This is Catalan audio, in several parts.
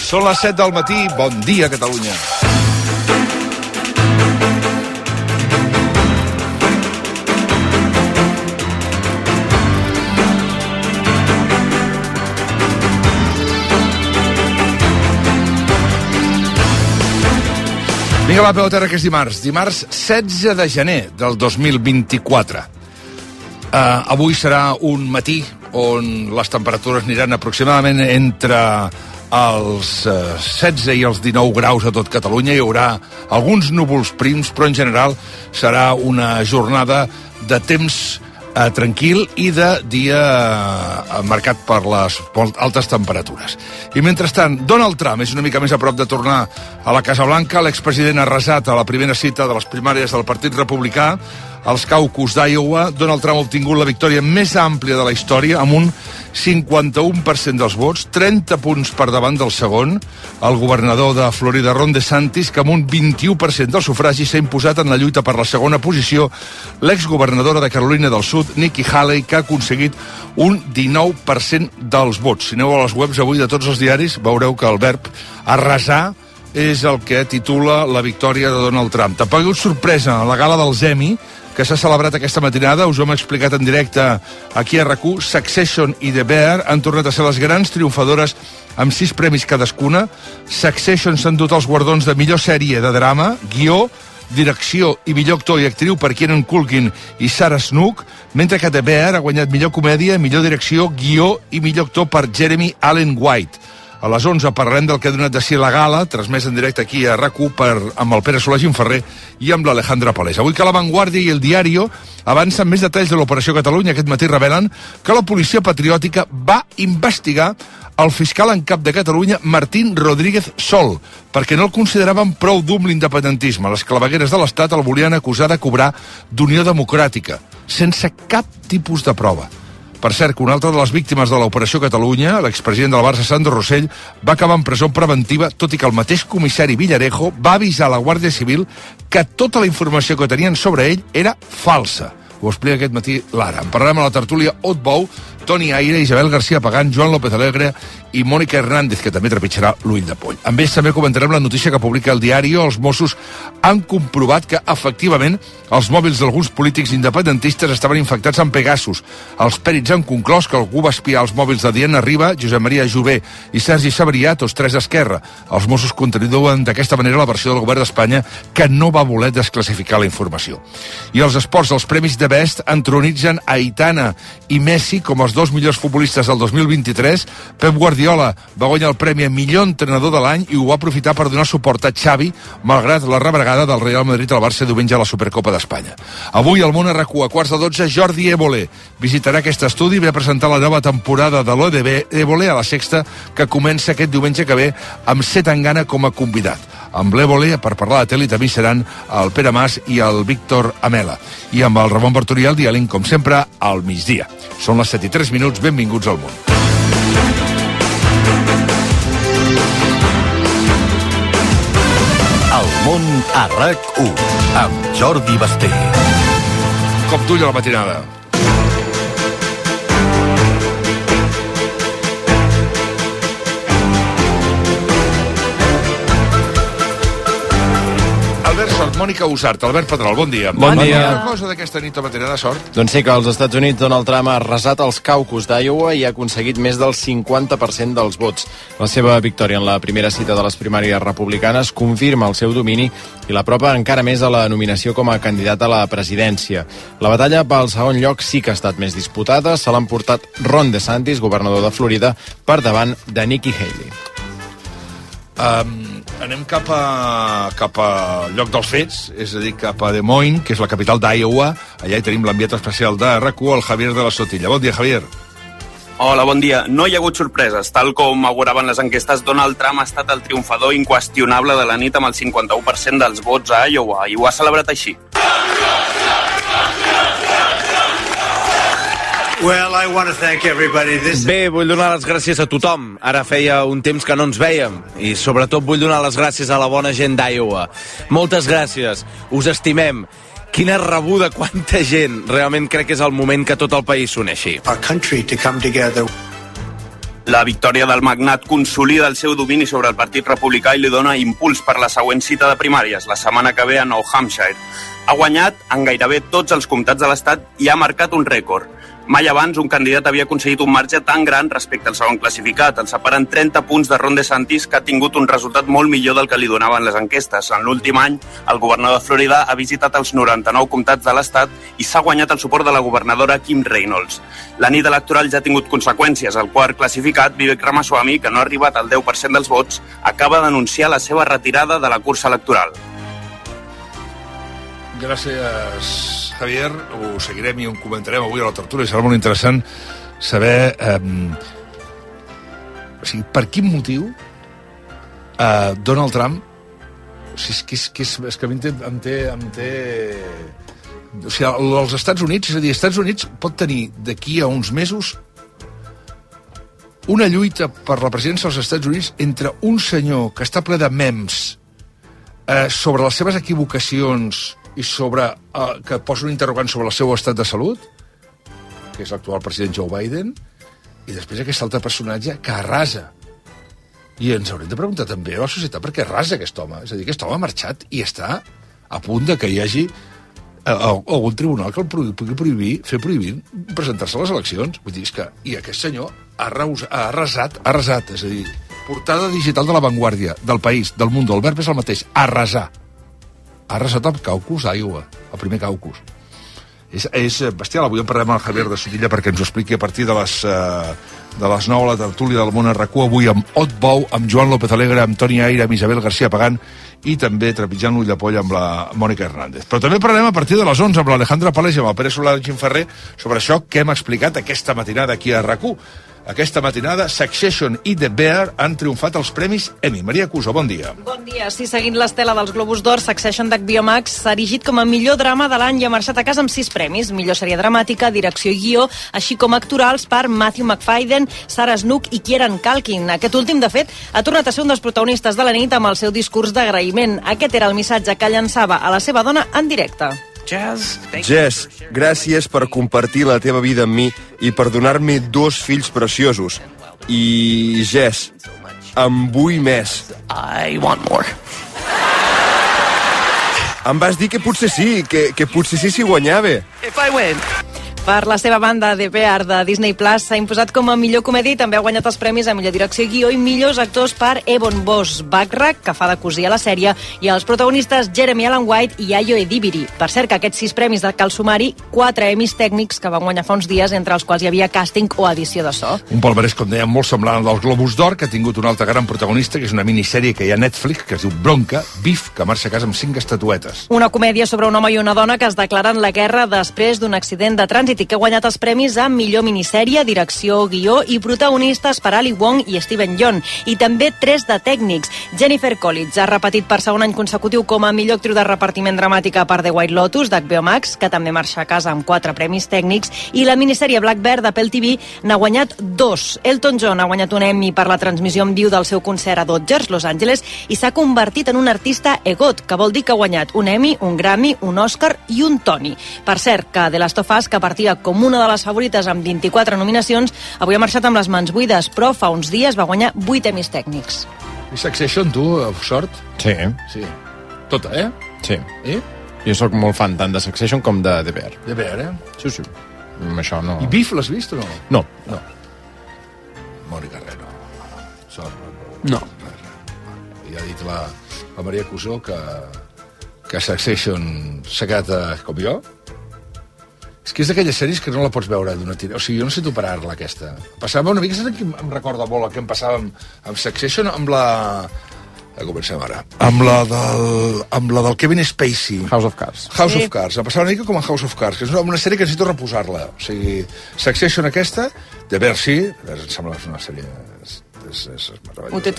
Són les 7 del matí. Bon dia, Catalunya. Vinga, va, peu a terra, que és dimarts. Dimarts 16 de gener del 2024. Avui serà un matí on les temperatures aniran aproximadament entre els 16 i els 19 graus a tot Catalunya. Hi haurà alguns núvols prims, però en general serà una jornada de temps tranquil i de dia marcat per les altes temperatures. I mentrestant, Donald Trump és una mica més a prop de tornar a la Casa Blanca. L'expresident ha arrasat a la primera cita de les primàries del Partit Republicà als caucus d'Iowa. Donald Trump ha obtingut la victòria més àmplia de la història, amb un 51% dels vots, 30 punts per davant del segon, el governador de Florida, Ron DeSantis, que amb un 21% dels sufragis s'ha imposat en la lluita per la segona posició l'exgovernadora de Carolina del Sud, Nikki Haley, que ha aconseguit un 19% dels vots. Si aneu a les webs avui de tots els diaris, veureu que el verb arrasar és el que titula la victòria de Donald Trump. Tampoc ha hagut sorpresa a la gala dels Emmy, que s'ha celebrat aquesta matinada. Us ho hem explicat en directe aquí a RAC1. Succession i The Bear han tornat a ser les grans triomfadores amb 6 premis cadascuna. Succession s'han dut els guardons de millor sèrie de drama, guió, direcció i millor actor i actriu per Kieran Culkin i Sarah Snook, mentre que The Bear ha guanyat millor comèdia, millor direcció, guió i millor actor per Jeremy Allen White. A les 11 parlarem del que ha donat de si la gala, transmès en directe aquí a RAC1 amb el Pere Solà Gimferrer i amb l'Alejandra Palés. Avui que La Vanguardia i El Diario avancen més detalls de l'Operació Catalunya. Aquest matí revelen que la policia patriòtica va investigar el fiscal en cap de Catalunya, Martín Rodríguez Sol, perquè no el consideraven prou dur amb l'independentisme. Les clavegueres de l'Estat el volien acusar de cobrar d'Unió Democràtica, sense cap tipus de prova. Per cert, que una altra de les víctimes de l'Operació Catalunya, l'expresident del Barça, Sandro Rosell, va acabar en presó preventiva, tot i que el mateix comissari Villarejo va avisar a la Guàrdia Civil que tota la informació que tenien sobre ell era falsa. Ho explica aquest matí l'Ara. En parlarem a la tertúlia Otbou, Toni Aire, Isabel García Pagán, Joan López Alegre i Mònica Hernández, que també trepitjarà l'ull de poll. Amb ells també comentarem la notícia que publica El Diario. Els Mossos han comprovat que, efectivament, els mòbils d'alguns polítics independentistes estaven infectats amb Pegasus. Els pèrits han conclòs que algú va espiar els mòbils de Diana Riba, Josep Maria Jové i Sergi Sabrià, tots 3 d'Esquerra. Els Mossos continuen d'aquesta manera la versió del govern d'Espanya, que no va voler desclassificar la informació. I els esports, els premis de Best entronitzen Aitana i Messi com els 2 millors futbolistes del 2023. Pep Guardiola va guanyar el premi a millor entrenador de l'any i ho va aprofitar per donar suport a Xavi, malgrat la rebregada del Real Madrid al Barça diumenge a la Supercopa d'Espanya. Avui al Món a RAC1 a 11:15, Jordi Évole visitarà aquest estudi i ve a presentar la nova temporada de l'ODB Évole a la Sexta, que comença aquest diumenge que ve amb Zetangana com a convidat. Amb l'Évole, per parlar de tele, també seran el Pere Mas i el Víctor Amela. I amb el Ramon Bartolí al Dialing, com sempre, al migdia. Són les 7:03, benvinguts al món. El món a RAC1, amb Jordi Basté. Cop d'ull a la matinada. Mònica Usart, Albert Pedrol, bon dia. Bon dia. Una cosa d'aquesta nit a matinada, sort? Doncs sí, que als Estats Units Donald Trump ha arrasat els caucus d'Iowa i ha aconseguit més del 50% dels vots. La seva victòria en la primera cita de les primàries republicanes confirma el seu domini i l'apropa encara més a la nominació com a candidat a la presidència. La batalla pel segon lloc sí que ha estat més disputada. Se l'ha emportat Ron DeSantis, governador de Florida, per davant de Nikki Haley. Anem cap a lloc dels fets, és a dir, cap a Des Moines, que és la capital d'Iowa. Allà hi tenim l'enviat especial de RAC1, el Javier de la Sotilla. Bon dia, Javier. Hola, bon dia. No hi ha hagut sorpreses. Tal com auguraven les enquestes, Donald Trump ha estat el triomfador inqüestionable de la nit amb el 51% dels vots a Iowa, i ho ha celebrat així. Bé, vull donar les gràcies a tothom. Ara feia un temps que no ens vèiem. I sobretot vull donar les gràcies a la bona gent d'Iowa. Moltes gràcies. Us estimem. Quina rebuda, quanta gent. Realment crec que és el moment que tot el país s'uneixi. La victòria del magnat consolida el seu domini sobre el Partit Republicà i li dona impuls per la següent cita de primàries, la setmana que ve a Nou Hampshire. Ha guanyat en gairebé tots els comtats de l'estat i ha marcat un rècord. Mai abans un candidat havia aconseguit un marge tan gran respecte al segon classificat. El separen 30 punts de Ron DeSantis, que ha tingut un resultat molt millor del que li donaven les enquestes. En l'últim any, el governador de Florida ha visitat els 99 comtats de l'estat i s'ha guanyat el suport de la governadora Kim Reynolds. La nit electoral ja ha tingut conseqüències. El quart classificat, Vivek Ramaswamy, que no ha arribat al 10% dels vots, acaba d'anunciar la seva retirada de la cursa electoral. Gràcies, Javier. Ho seguirem i ho comentarem avui a la tertúlia. Serà molt interessant saber per quin motiu Donald Trump és que a mi em té... O sigui, els Estats Units, és a dir, els Estats Units pot tenir d'aquí a uns mesos una lluita per la presidència dels Estats Units entre un senyor que està ple de memes sobre les seves equivocacions i sobre que posa un interrogant sobre el seu estat de salut, que és l'actual president Joe Biden, i després aquest altre personatge que arrasa. I ens haurem de preguntar també a la societat per què arrasa aquest home. És a dir, aquest home ha marxat i està a punt de que hi hagi algun tribunal que el pugui fer prohibir presentar-se a les eleccions. Vull dir, és que... I aquest senyor ha arrasat, és a dir, portada digital de La Vanguardia, del País, del Mundo, el verb és el mateix, arrasar. Ha arrasat el Caucus d'Iowa, el primer Caucus. És bestial. Avui en parlem amb el Javier de Sotilla perquè ens ho expliqui a partir de les 9 a la tertúlia del Món RQ, avui amb Ot Bou, amb Joan López Alegre, amb Toni Aire, amb Isabel García Pagán i també trepitjant l'ull de poll amb la Mònica Hernández. Però també parlem a partir de les 11 amb l'Alejandra Palés i amb el Pere Solà i Ferrer sobre això que hem explicat aquesta matinada aquí a RQ. Aquesta matinada, Succession i The Bear han triomfat els premis Emmy. Maria Cuso, bon dia. Bon dia. Sí, seguint l'estela dels Globus d'Or, Succession d'HBO Max s'ha erigit com a millor drama de l'any i ha marxat a casa amb 6 premis. Millor sèrie dramàtica, direcció i guió, així com actorals per Matthew McFadden, Sarah Snook i Kieran Culkin. Aquest últim, de fet, ha tornat a ser un dels protagonistes de la nit amb el seu discurs d'agraïment. Aquest era el missatge que llançava a la seva dona en directe. Jess, gràcies per compartir la teva vida amb mi i per donar-me 2 fills preciosos. I, Jess, en vull més. I want more. Em vas dir que potser sí, que potser sí si guanyava. If I win. Per la seva banda, The Bear de Disney Plus s'ha imposat com a millor comèdia i també ha guanyat els premis a millor direcció i guió i millors actors per Evan Boss-Backrack, que fa de cosí a la sèrie, i els protagonistes Jeremy Allen White i Ayo Edebiri. Per cert, que aquests 6 premis de cal sumar-hi 4 Emmys tècnics que van guanyar fa uns dies, entre els quals hi havia càsting o edició de so. Un palmarès, com dèiem, molt semblant al dels Globus d'Or, que ha tingut un altre gran protagonista, que és una minissèrie que hi ha a Netflix, que es diu Bronca, Beef, que marxa a casa amb 5 estatuetes. Una comèdia sobre un home i una dona que es declaren la guerra després d'un accident de trànsit i que ha guanyat els premis a millor minissèrie, direcció, guió i protagonistes per Ali Wong i Steven Yeun, i també 3 de tècnics. Jennifer Coolidge ha repetit per segon any consecutiu com a millor actriu de repartiment dramàtica per The White Lotus d'HBO Max, que també marxa a casa amb 4 premis tècnics, i la minissèrie Black Bear d'Apple TV n'ha guanyat 2. Elton John ha guanyat un Emmy per la transmissió en viu del seu concert a Dodgers, Los Angeles, i s'ha convertit en un artista EGOT, que vol dir que ha guanyat un Emmy, un Grammy, un Oscar i un Tony. Per cert, que The Last of Us, que partia com una de les favorites amb 24 nominacions, avui ha marxat amb les mans buides, però fa uns dies va guanyar 8 Emmys tècnics. I Succession, tu, sort? Sí. Sí. Tota, Sí. Jo sóc molt fan tant de Succession com de The Bear. The Bear, Sí. Amb això no... I Beef l'has vist o no? No. Mònica Herrera. Sort. No. Ja ha dit la Maria Cusó que Succession s'ha quedat com jo. És que és d'aquelles sèries que no la pots veure d'una tira. O sigui, jo no sé operar-la, aquesta. Passava una mica, saps que em recorda molt el que em passava amb Succession, amb la... Comencem ara. Amb la del Kevin Spacey. House of Cards. House of Cards. Em passava una mica com a House of Cards, que és una sèrie que necessito reposar-la. O sigui, Succession aquesta, The Bear sí, em sembla que és una sèrie... És Ho té tot.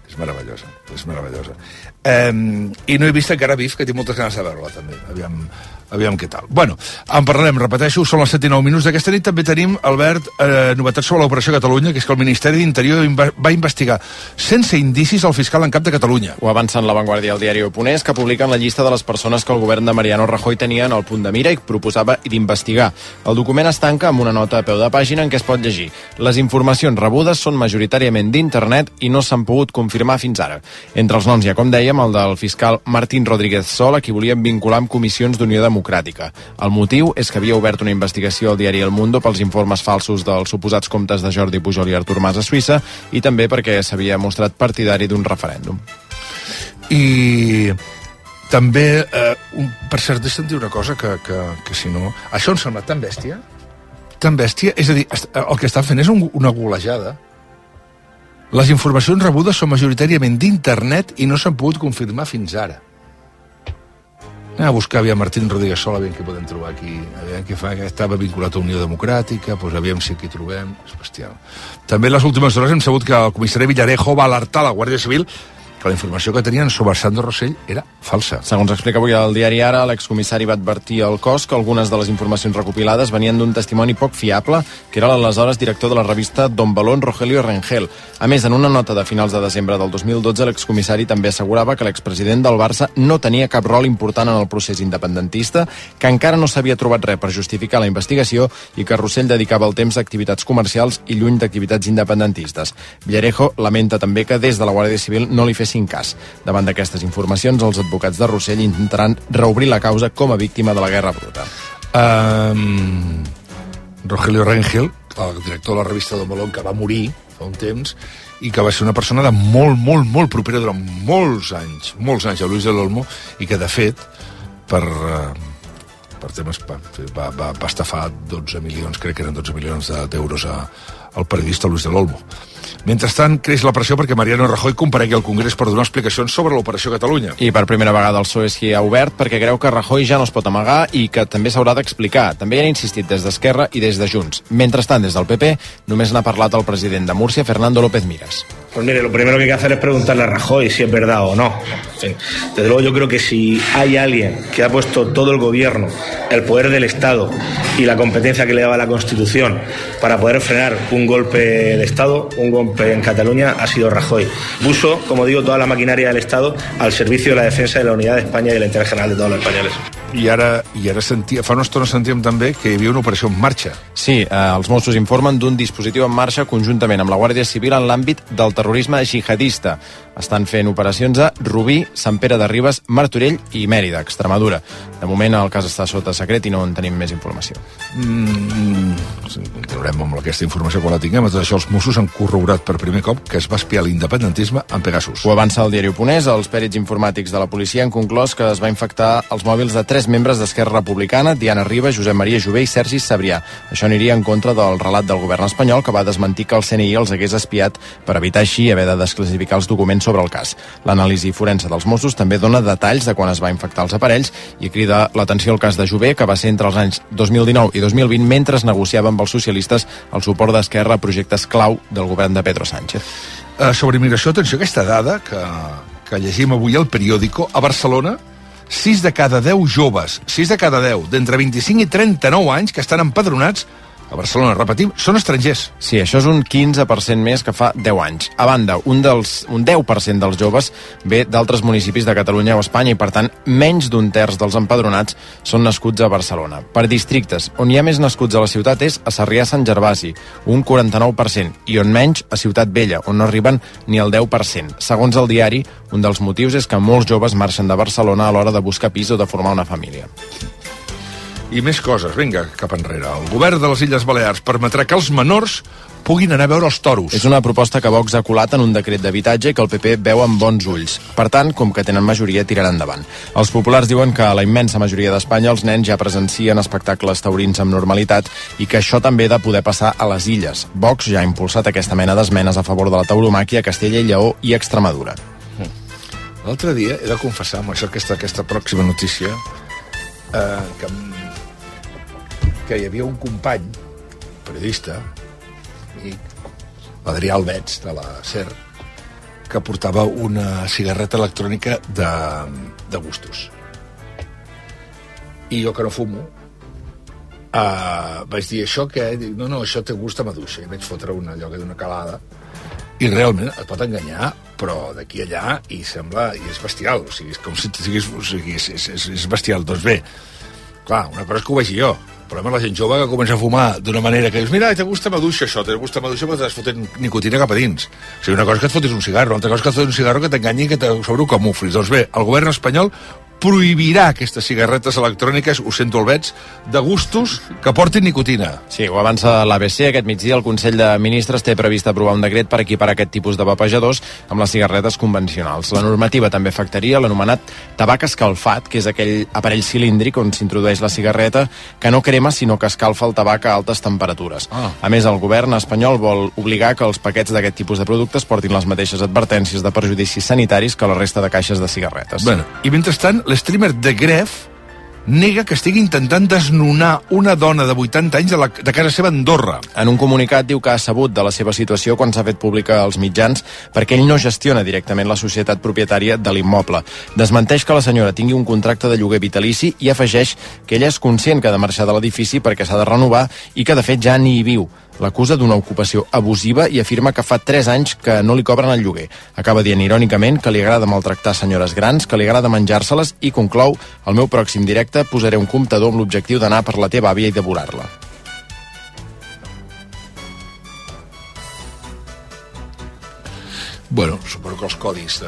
És meravellosa, és meravellosa. I no he vist encara Beef, que tinc moltes ganes de veure-la, també. Aviam què tal. Bueno, en parlarem, repeteixo, són les 7:09 d'aquesta nit. També tenim, Albert, novetats sobre l'Operació Catalunya, que és que el Ministeri d'Interior va investigar sense indicis el fiscal en cap de Catalunya. Ho avança en La Vanguardia, el diari Oponés, que publiquen la llista de les persones que el govern de Mariano Rajoy tenia en el punt de mira i proposava d'investigar. El document es tanca amb una nota a peu de pàgina en què es pot llegir: les informacions rebudes són majoritàriament d'internet i no s'han pogut confirmar fins ara. Entre els noms hi ha, com dèiem, el del fiscal Martín Rodríguez Sol, a qui volien vincular amb comissions d'Unió Democràtica. El motiu és que havia obert una investigació al diari El Mundo pels informes falsos dels suposats comptes de Jordi Pujol i Artur Mas a Suïssa, i també perquè s'havia mostrat partidari d'un referèndum. I també, per cert, deixa'm dir una cosa que si no... Això em sembla tan bèstia, és a dir, el que estan fent és una golejada. Les informacions rebudes són majoritàriament d'internet i no s'han pogut confirmar fins ara. Anem a buscar aviam Martín Rodríguez Sol, aviam què podem trobar aquí, aviam què fa, que estava vinculat a Unió Democràtica, doncs aviam si aquí trobem, és bestial. També en les últimes hores hem sabut que el comissari Villarejo va alertar la Guàrdia Civil que la informació que tenien sobre Sandro Rosell era falsa. Segons explica avui el diari Ara, l'excomissari va advertir al cos que algunes de les informacions recopilades venien d'un testimoni poc fiable, que era l'aleshores director de la revista Don Balón, Rogelio Rengel. A més, en una nota de finals de desembre del 2012, l'excomissari també assegurava que l'expresident del Barça no tenia cap rol important en el procés independentista, que encara no s'havia trobat res per justificar la investigació i que Rosell dedicava el temps a activitats comercials i lluny d'activitats independentistes. Villarejo lamenta també que des de la Guàrdia Civil no li fessin cas. Davant d'aquestes informacions, els advocats de Rosell intentaran reobrir la causa com a víctima de la guerra bruta. Rogelio Rengel, el director de la revista Don Balón, que va morir fa un temps i que va ser una persona de molt propera durant molts anys a Luis del Olmo, i que de fet per temes va estafar 12 milions, crec que eren 12 milions d'euros al periodista Luis del Olmo. Mentrestant, creix la pressió perquè Mariano Rajoy comparegui al Congrés per donar explicacions sobre l'Operació Catalunya. I per primera vegada el PSOE s'hi ha obert perquè creu que Rajoy ja no es pot amagar i que també s'haurà d'explicar. També hi han insistit des d'Esquerra i des de Junts. Mentrestant, des del PP, només n'ha parlat el president de Múrcia, Fernando López Miras. Pues mire, lo primero que hay que hacer es preguntarle a Rajoy si es verdad o no. En fin, desde luego yo creo que si hay alguien que ha puesto todo el gobierno, el poder del Estado y la competencia que le daba la Constitución para poder frenar un golpe de Estado, un golpe en Cataluña, ha sido Rajoy. Puso, como digo, toda la maquinaria del Estado al servicio de la defensa de la unidad de España y del interés general de todos los españoles. I ara fa una estona sentíem també que hi havia una operació en marxa. Sí, els Mossos informen d'un dispositiu en marxa conjuntament amb la Guàrdia Civil en l'àmbit del terrorisme jihadista. Estan fent operacions a Rubí, Sant Pere de Ribes, Martorell i Mèrida, Extremadura. De moment el cas està sota secret i no en tenim més informació. Continuarem amb aquesta informació quan la tinguem. Tot això, els Mossos han corroborat per primer cop que es va espiar l'independentisme en Pegasus. Ho avança el diari Oponés. Els pèrits informàtics de la policia han conclòs que es va infectar els mòbils de 3 membres d'Esquerra Republicana, Diana Ribas, Josep Maria Jové i Sergi Sabrià. Això aniria en contra del relat del govern espanyol, que va desmentir que el CNI els hagués espiat per evitar així haver de desclassificar els documents sobre el cas. L'anàlisi forense dels Mossos també dona detalls de quan es va infectar els aparells i crida l'atenció al cas de Jové, que va ser entre els anys 2019 i 2020 mentre es negociava amb els socialistes el suport d'Esquerra a projectes clau del govern de Pedro Sánchez. Sobre immigració, atenció a aquesta dada que llegim avui al periòdico. A Barcelona, 6 de cada 10 joves, 6 de cada 10, d'entre 25 i 39 anys que estan empadronats a Barcelona, repetim, són estrangers. Sí, això és un 15% més que fa 10 anys. A banda, un 10% dels joves ve d'altres municipis de Catalunya o Espanya i, per tant, menys d'un terç dels empadronats són nascuts a Barcelona. Per districtes, on hi ha més nascuts a la ciutat és a Sarrià-Sant Gervasi, un 49%, i on menys, a Ciutat Vella, on no arriben ni al 10%. Segons el diari, un dels motius és que molts joves marxen de Barcelona a l'hora de buscar pis o de formar una família. I més coses, vinga, cap enrere. El govern de les Illes Balears permetrà que els menors puguin anar a veure els toros. És una proposta que Vox ha colat en un decret d'habitatge que el PP veu amb bons ulls. Per tant, com que tenen majoria, tiraran endavant. Els populars diuen que a la immensa majoria d'Espanya els nens ja presencien espectacles taurins amb normalitat i que això també ha de poder passar a les illes. Vox ja ha impulsat aquesta mena d'esmenes a favor de la tauromàquia a Castella i Lleó i Extremadura. L'altre dia he de confessar, amb això, aquesta pròxima notícia, que hi havia un company, periodista, amic, l'Adrià Albets, de la SER, que portava una cigarreta electrònica de gustos. I jo, que no fumo, vaig dir, això què? Dic, no, això té gust a maduixa. I vaig fotre una calada. I realment et pot enganyar, però d'aquí a allà i sembla... I és bestial, o sigui, és com si és bestial. Doncs bé, clar, una cosa és que ho vegi jo. El problema és la gent jove que comença a fumar d'una manera que dius, mira, te gusta maduixa això, te gusta maduixa, però t'has fotent nicotina cap a dins. O sigui, una cosa és que et fotis un cigarro, altra cosa és que et fotis un cigarro que t'enganyi i que sobre ho camuflis. Doncs bé, el govern espanyol prohibirà aquestes cigarretes electròniques, ho sento el veig, de gustos que portin nicotina. Sí, ho avança l'ABC. Aquest migdia el Consell de Ministres té previst aprovar un decret per equiparar aquest tipus de vapejadors amb les cigarretes convencionals. La normativa també afectaria l'anomenat tabac escalfat, que és aquell aparell cilíndric on s'introdueix la cigarreta, que no crema sinó que escalfa el tabac a altes temperatures. A més, el govern espanyol vol obligar que els paquets d'aquest tipus de productes portin les mateixes advertències de perjudicis sanitaris que la resta de caixes de cigarretes. Bueno, i mentrestant, l'streamer de Gref nega que estigui intentant desnonar una dona de 80 anys de casa seva a Andorra. En un comunicat diu que ha sabut de la seva situació quan s'ha fet pública als mitjans perquè ell no gestiona directament la societat propietària de l'immoble. Desmenteix que la senyora tingui un contracte de lloguer vitalici i afegeix que ella és conscient que ha de marxar de l'edifici perquè s'ha de renovar i que de fet ja ni hi viu. L'acusa d'una ocupació abusiva i afirma que fa 3 anys que no li cobren el lloguer. Acaba dient irònicament que li agrada maltractar senyores grans, que li agrada menjar-se-les i conclou: al meu pròxim directe posaré un comptador amb l'objectiu d'anar per la teva àvia i devorar-la. Bueno, suposo que els codis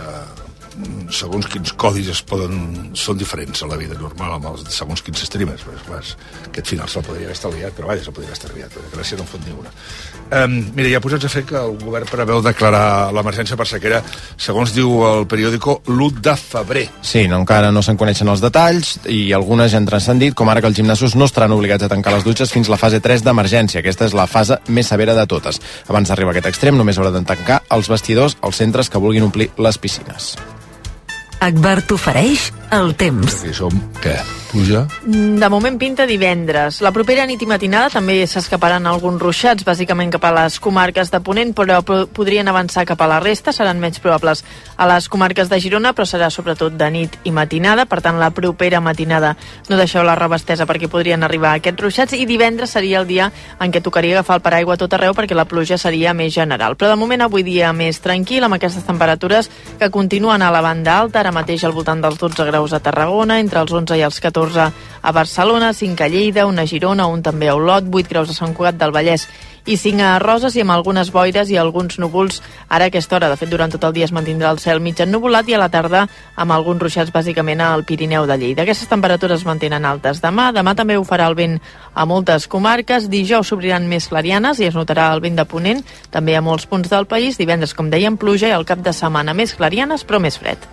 segons quins codis són diferents a la vida normal amb els segons quins streamers. Aquest final se'l podria haver estalviat, però vaja, se'l podria haver estalviat, perquè gràcia no en fot ni una. Mira, ja posats a fer que el govern preveu declarar l'emergència per sequera, segons diu el periòdico, l'1 de febrer. Sí, encara no se'n coneixen els detalls i algunes ja han transcendit, com ara que els gimnasos no estaran obligats a tancar les dutxes fins la fase 3 d'emergència. Aquesta és la fase més severa de totes. Abans d'arribar a aquest extrem, només haurà de tancar els vestidors als centres que vulguin omplir les piscines. Agbar t'ofereix el temps. Aquí som, què? Pluja? De moment pinta divendres. La propera nit i matinada també s'escaparan alguns ruixats, bàsicament cap a les comarques de Ponent, però podrien avançar cap a la resta, seran menys probables a les comarques de Girona, però serà sobretot de nit i matinada, per tant la propera matinada no deixeu la roba estesa perquè podrien arribar aquests ruixats, i divendres seria el dia en què tocaria agafar el paraigua a tot arreu perquè la pluja seria més general. Però de moment avui dia més tranquil, amb aquestes temperatures que continuen a la banda alta, ara mateix al voltant dels 12 graus a Tarragona, entre els 11 i els 14 a Barcelona, 5 a Lleida, 1 a Girona, 1 també a Olot, 8 graus a Sant Cugat del Vallès i 5 a Roses, i amb algunes boires i alguns núvols ara a aquesta hora. De fet, durant tot el dia es mantindrà el cel mig ennuvolat i a la tarda amb alguns ruixats bàsicament al Pirineu de Lleida. Aquestes temperatures es mantenen altes demà també ho farà el vent a moltes comarques. Dijous s'obriran més clarianes i es notarà el vent de ponent també a molts punts del país. Divendres, com dèiem, pluja, i al cap de setmana més clarianes però més fred.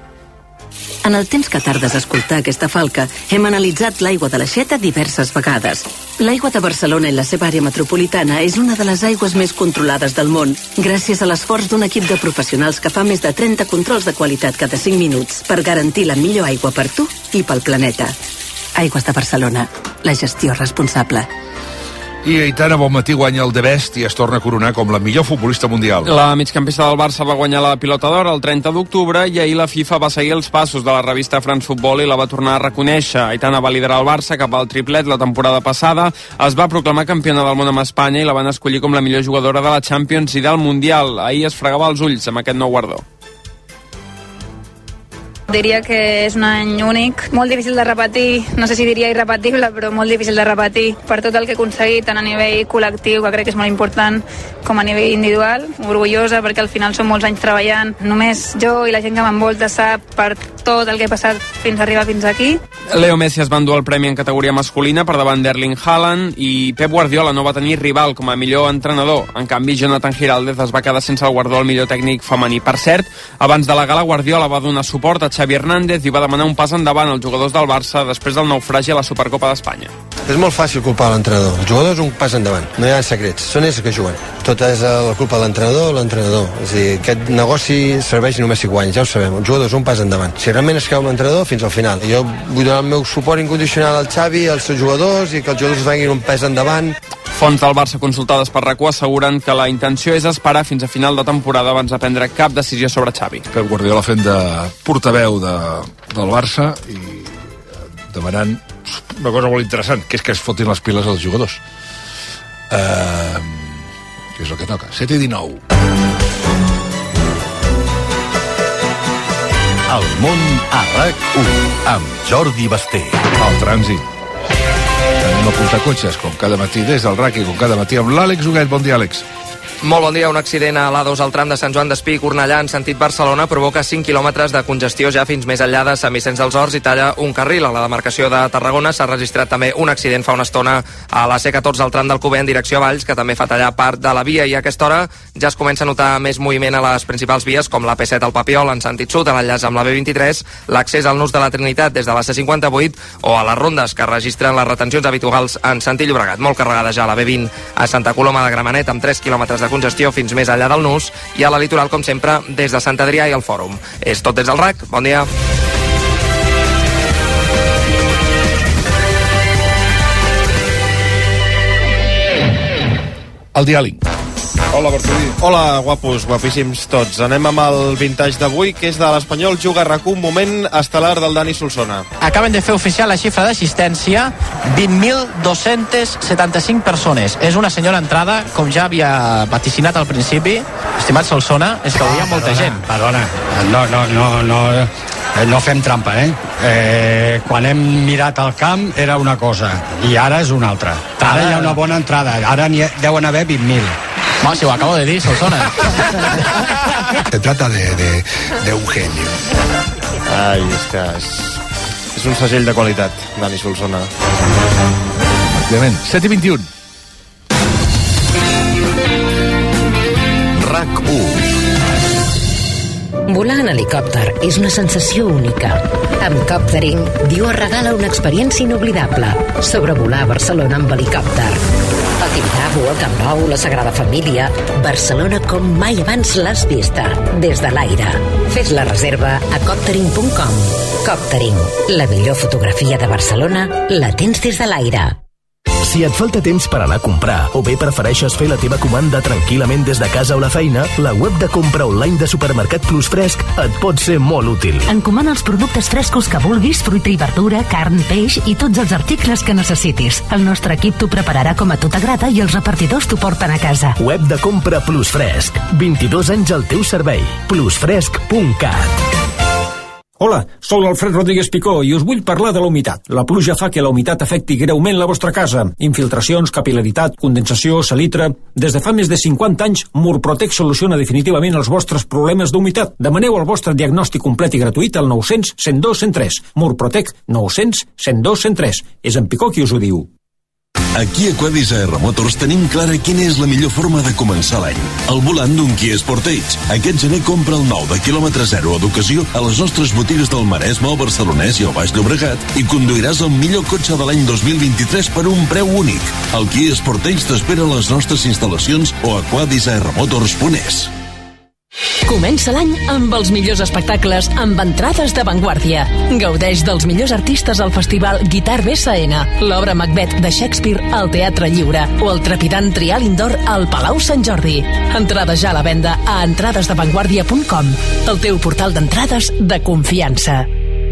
En el temps que tardes a escoltar aquesta falca, hem analitzat l'aigua de l'Aixeta diverses vegades. L'aigua de Barcelona i la seva àrea metropolitana és una de les aigües més controlades del món, gràcies a l'esforç d'un equip de professionals que fa més de 30 controls de qualitat cada 5 minuts per garantir la millor aigua per tu i pel planeta. Aigües de Barcelona, la gestió responsable. I Aitana Bonmatí guanya el The Best i es torna a coronar com la millor futbolista mundial. La migcampista del Barça va guanyar la Pilota d'Or el 30 d'octubre i ahir la FIFA va seguir els passos de la revista France Football i la va tornar a reconèixer. Aitana va liderar el Barça cap al triplet la temporada passada, es va proclamar campiona del món amb Espanya i la van escollir com la millor jugadora de la Champions i del Mundial. Ahir es fregava els ulls amb aquest nou guardó. Diria que és un any únic, molt difícil de repetir, no sé si diria irrepetible, però molt difícil de repetir per tot el que he aconseguit, tant a nivell col·lectiu, que crec que és molt important, com a nivell individual. Orgullosa perquè al final són molts anys treballant. Només jo i la gent que m'envolta sap per tot el que he passat fins a arribar fins aquí. Leo Messi es va endur el premi en categoria masculina per davant d'Erling Haaland i Pep Guardiola no va tenir rival com a millor entrenador. En canvi, Jonathan Giraldez es va quedar sense el guardó al millor tècnic femení. Per cert, abans de la gala, Guardiola va donar suport a Xavi Hernández i va demanar un pas endavant als jugadors del Barça després del naufragi a la Supercopa d'Espanya. És molt fàcil culpar l'entrenador. El jugador és un pas endavant. No hi ha secrets. Són ells que juguen. Tot és la culpa de l'entrenador. És a dir, aquest negoci serveix només si guanya, ja ho sabem. El jugador és un pas endavant. Si realment es creu l'entrenador, fins al final. Jo vull donar el meu suport incondicional al Xavi, als seus jugadors, i que els jugadors venguin un pas endavant. Fonts del Barça consultades per RAC1 asseguren que la intenció és esperar fins a final de temporada abans de prendre cap decisió sobre Xavi. Pep Guardiola fent de portaveu del Barça i demanant una cosa molt interessant, que és que es fotin les piles als jugadors. Que és el que toca. 7:19. El món a RAC1 amb Jordi Basté. El trànsit. Anem a apuntar cotxes, com cada matí des del RAC i com cada matí amb l'Àlex Huguet. Bon dia, Àlex. Molt bon dia. Un accident a l'A2 al tram de Sant Joan d'Espí i Cornellà en sentit Barcelona provoca 5 quilòmetres de congestió ja fins més enllà de Sant Vicenç dels Horts i talla un carril. A la demarcació de Tarragona s'ha registrat també un accident fa una estona a la C14 al tram del Cuber en direcció a Valls, que també fa tallar part de la via, i a aquesta hora ja es comença a notar més moviment a les principals vies, com la P7 al Papiol en sentit sud, a l'enllaç amb la B23, l'accés al Nus de la Trinitat des de la C58 o a les rondes que registren les retencions habituals en sentit Llobregat. Molt carregada ja la B20 a Santa Coloma de Gramenet amb 3 quilòmetres de congestió fins més enllà del Nus, i a la litoral, com sempre, des de Sant Adrià i el Fòrum. És tot des del RAC. Bon dia. El diàleg. Hola, Bartolí. Hola, guapos, guapíssims tots. Anem amb el vintage d'avui, que és de l'Espanyol Juga RAC1, un moment estel·lar del Dani Solsona. Acaben de fer oficial la xifra d'assistència, 20.275 persones. És una senyora entrada, com ja havia vaticinat al principi, estimat Solsona, és que avui hi ha molta gent. Perdona, no fem trampa, quan hem mirat el camp era una cosa i ara és una altra. Ara hi ha una bona entrada, ara deuen haver 20.000. No, si ho acabo de dir, Solsona. Se trata de un genio. Ai, és que és un segell de qualitat, Dani Solsona. Òbviament. 7:21. RAC1. Volar en helicòpter és una sensació única. Amb Coptering, Dior regala una experiència inoblidable. Sobrevolar Barcelona amb helicòpter. El Tibidabo, el Camp Nou, la Sagrada Família. Barcelona com mai abans l'has vista. Des de l'aire. Fes la reserva a coptering.com. Coptering, la millor fotografia de Barcelona la tens des de l'aire. Si et falta temps per anar a comprar o bé prefereixes fer la teva comanda tranquil·lament des de casa o la feina, la web de compra online de Supermercat Plus Fresc et pot ser molt útil. Encomana els productes frescos que vulguis, fruita i verdura, carn, peix i tots els articles que necessitis. El nostre equip t'ho prepararà com a tu t'agrada i els repartidors t'ho porten a casa. Web de compra Plus Fresc. 22 anys al teu servei. plusfresc.cat. Hola, sóc l'Alfred Rodríguez Picó i us vull parlar de la humitat. La pluja fa que la humitat afecti greument la vostra casa. Infiltracions, capil·laritat, condensació, salitre... Des de fa més de 50 anys, Murprotec soluciona definitivament els vostres problemes d'humitat. Demaneu el vostre diagnòstic complet i gratuït al 900 102 103. Murprotec 900 102 103. És en Picó qui us ho diu. Aquí a Quadis AR Motors tenim clara quina és la millor forma de començar l'any. El volant d'un Kia Sportage. Aquest gener compra el nou de quilòmetre zero o d'ocasió a les nostres botigues del Maresme, el Barcelonès i el Baix Llobregat i conduiràs el millor cotxe de l'any 2023 per un preu únic. El Kia Sportage t'espera a les nostres instal·lacions o a quadisarmotors.es. Comença l'any amb els millors espectacles amb entrades d'avantguàrdia. Gaudeix dels millors artistes al festival Guitar BSN, l'obra Macbeth de Shakespeare al Teatre Lliure o el trepidant Trial Indoor al Palau Sant Jordi. Entrades ja a la venda a entradesdavantguardia.com, el teu portal d'entrades de confiança.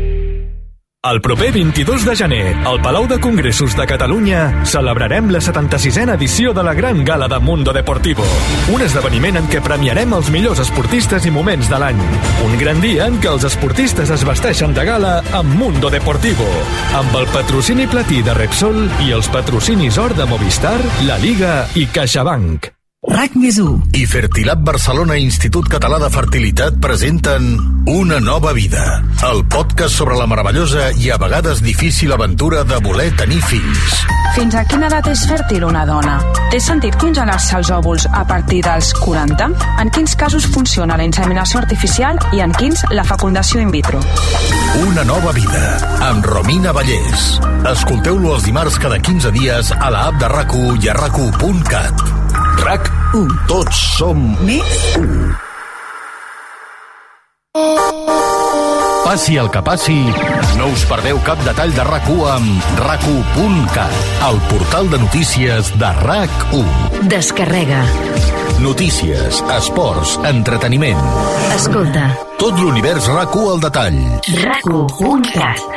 El proper 22 de gener, al Palau de Congressos de Catalunya, celebrarem la 76a edició de la Gran Gala de Mundo Deportivo. Un esdeveniment en què premiarem els millors esportistes i moments de l'any. Un gran dia en què els esportistes es vesteixen de gala amb Mundo Deportivo, amb el patrocini platí de Repsol i els patrocinis or de Movistar, La Liga i CaixaBank. RAC+1 i Fertilab Barcelona Institut Català de Fertilitat presenten Una nova vida, el podcast sobre la meravellosa i a vegades difícil aventura de voler tenir fills. Fins a quina edat és fèrtil una dona? Té sentit congelar-se els òvuls a partir dels 40? En quins casos funciona la inseminació artificial i en quins la fecundació in vitro? Una nova vida, amb Romina Vallès. Escolteu-lo els dimarts cada 15 dies a la app de RAC1 i a RAC1.cat. RAC1. Tots som més 1. Passi el que passi, no us perdeu cap detall de RAC1 amb rac1.cat, el portal de notícies de RAC1. Descarrega. Notícies, esports, entreteniment. Escolta. Tot l'univers RAC1 al detall. RAC1.cat.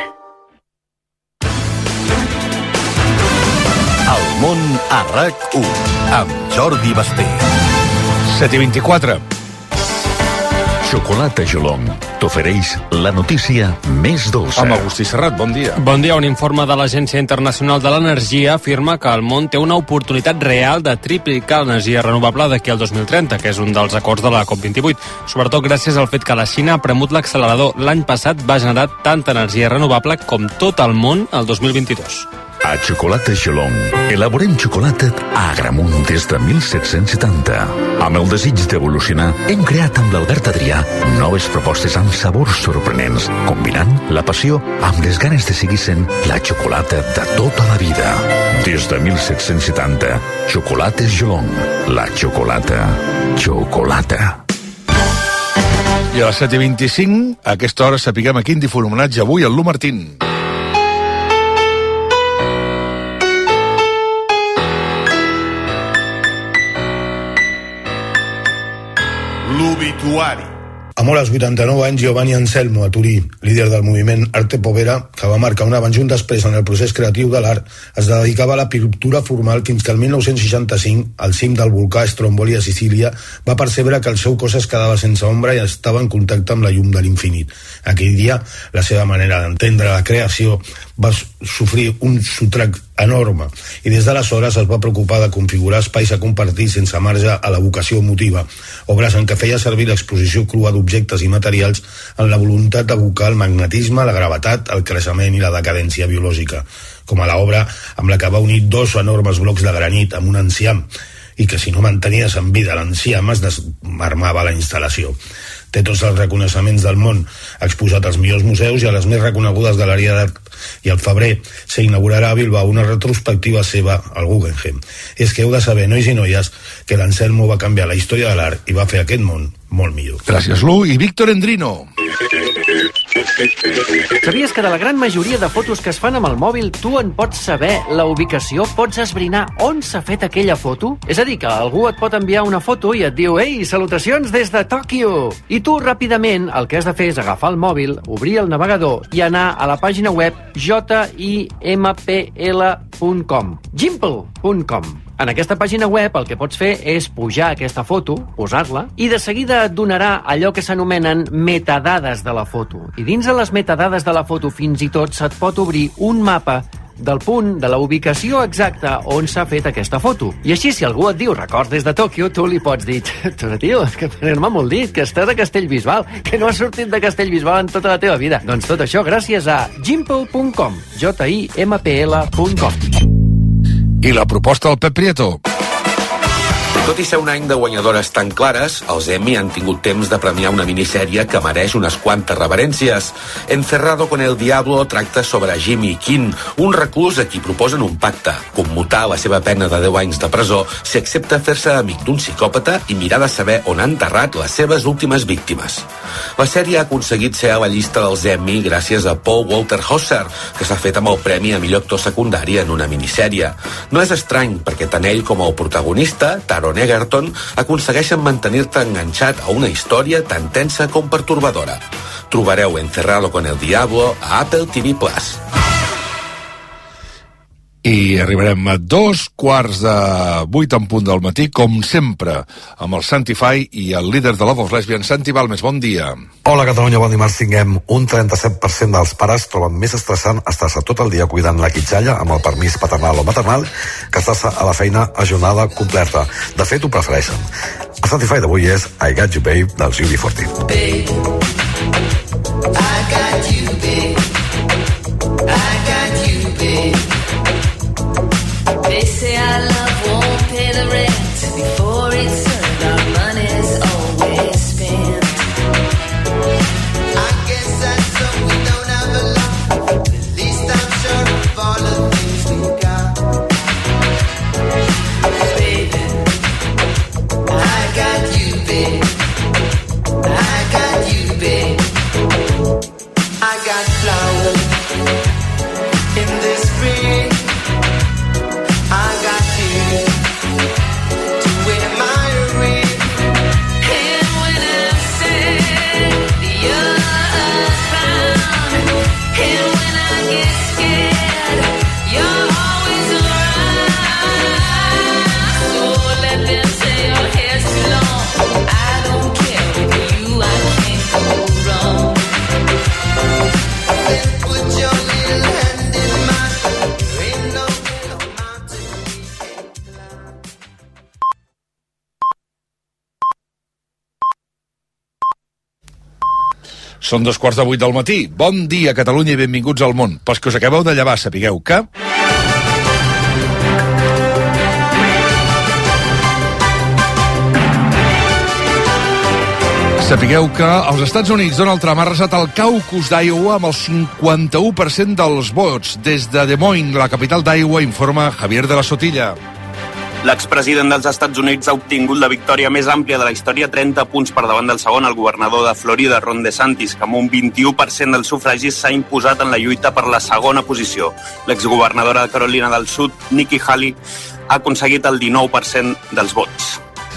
El món a RAC1 amb Jordi Basté. 7:24. Xocolata Jolong t'ofereix la notícia més dolça. Amb Agustí Serrat, bon dia. Bon dia. Un informe de l'Agència Internacional de l'Energia afirma que el món té una oportunitat real de triplicar l'energia renovable d'aquí al 2030, que és un dels acords de la COP28, sobretot gràcies al fet que la Xina ha premut l'accelerador. L'any passat va generar tanta energia renovable com tot el món el 2022. A Xocolata Jolong elaborem xocolata a Agramunt des de 1770. Amb el desig d'evolucionar, hem creat amb l'Albert Adrià noves propostes amb sabors sorprenents, combinant la passió amb les ganes de seguir sent la xocolata de tota la vida. Des de 1770, Xocolates Jolong, la xocolata. I a les 7:25, a aquesta hora sapiguem a quin difunt homenatge avui al Lu Martín. L'obituari. A molt als 89 anys, Giovanni Anselmo, a Turí, líder del moviment Arte Povera, que va marcar un abans i un després en el procés creatiu de l'art, es dedicava a la pintura formal fins que el 1965, al cim del volcà Stromboli a Sicília, va percebre que el seu cos es quedava sense ombra i estava en contacte amb la llum de l'infinit. Aquell dia, la seva manera d'entendre la creació va sofrir un sotrac enorme i des d'aleshores es va preocupar de configurar espais a compartir sense marge a la vocació emotiva, obres en què feia servir l'exposició crua d'objectes i materials en la voluntat d'evocar el magnetisme, la gravetat, el creixement i la decadència biològica, com a l'obra amb la que va unir dos enormes blocs de granit amb un enciam i que si no mantenies en vida l'enciam es desmarmava la instal·lació. Té tots els reconeixements del món, exposat als millors museus i a les més reconegudes galeries d'art. I al febrer s'inaugurarà a Bilbao una retrospectiva seva al Guggenheim. És que heu de saber, nois i noies, que l'Anselmo va canviar la història de l'art i va fer aquest món molt millor. Gràcies, Lu. I Víctor Endrino. Sabies que de la gran majoria de fotos que es fan amb el mòbil tu en pots saber la ubicació? Pots esbrinar on s'ha fet aquella foto? És a dir, que algú et pot enviar una foto i et diu «Ei, salutacions des de Tòquio!» I tu ràpidament el que has de fer és agafar el mòbil, obrir el navegador i anar a la pàgina web jimpl.com Gimple.com. En aquesta pàgina web el que pots fer és pujar aquesta foto, posar-la, i de seguida et donarà allò que s'anomenen metadades de la foto. I dins de les metadades de la foto fins i tot se't pot obrir un mapa del punt, de la ubicació exacta on s'ha fet aquesta foto. I així, si algú et diu records des de Tòquio, tu li pots dir tio, que m'ha molt dit, que estàs a Castellbisbal, que no has sortit de Castellbisbal en tota la teva vida. Doncs tot això gràcies a Gimple.com, jimpl.com. I la proposta del Pep Prieto. Tot i ser un any de guanyadores tan clares, els Emmy han tingut temps de premiar una minissèrie que mereix unes quantes reverències. Encerrado con el Diablo tracta sobre Jimmy King, un reclús a qui proposen un pacte, commutar la seva pena de 10 anys de presó si accepta fer-se amic d'un psicòpata i mirar de saber on ha enterrat les seves últimes víctimes. La sèrie ha aconseguit ser a la llista dels Emmy gràcies a Paul Walter Hauser, que s'ha fet amb el premi a millor actor secundari en una minissèrie. No és estrany, perquè tant ell com el protagonista, Taron Egerton, aconsegueixen mantenir-te enganxat a una història tan tensa com pertorbadora. Trobareu Encerrado con el Diablo a Apple TV+. I arribarem a 7:45 en punt del matí, com sempre, amb el Santi Fai i el líder de Love of Lesbian, Santi Balmes. Bon dia. Hola, Catalunya, bon dimarts. Tinguem un 37% dels pares troben més estressant estar-se tot el dia cuidant la quitxalla amb el permís paternal o maternal que estar-se a la feina a jornada completa. De fet, ho prefereixen. El Santi Fai d'avui és I Got You Babe dels UB40. Babe, I got you, babe. I got you, babe. They say our love won't pay the rent before it's earned. Our money's always spent. I guess that's so we don't have a lot. At least I'm sure of all the things we got. Baby, I got you, babe. I got you, babe. Són 2:15 del matí. Bon dia, Catalunya, i benvinguts al món. Pels que us acabeu de llevar, sapigueu que... Sapigueu que als Estats Units Donald Trump ha arrasat el caucus d'Iowa amb el 51% dels vots. Des de Des Moines, la capital d'Iowa, informa Javier de la Sotilla. L'expresident dels Estats Units ha obtingut la victòria més àmplia de la història, 30 punts per davant del segon, el governador de Florida, Ron DeSantis, que amb un 21% dels sufragis s'ha imposat en la lluita per la segona posició. L'exgovernadora de Carolina del Sud, Nikki Haley, ha aconseguit el 19% dels vots.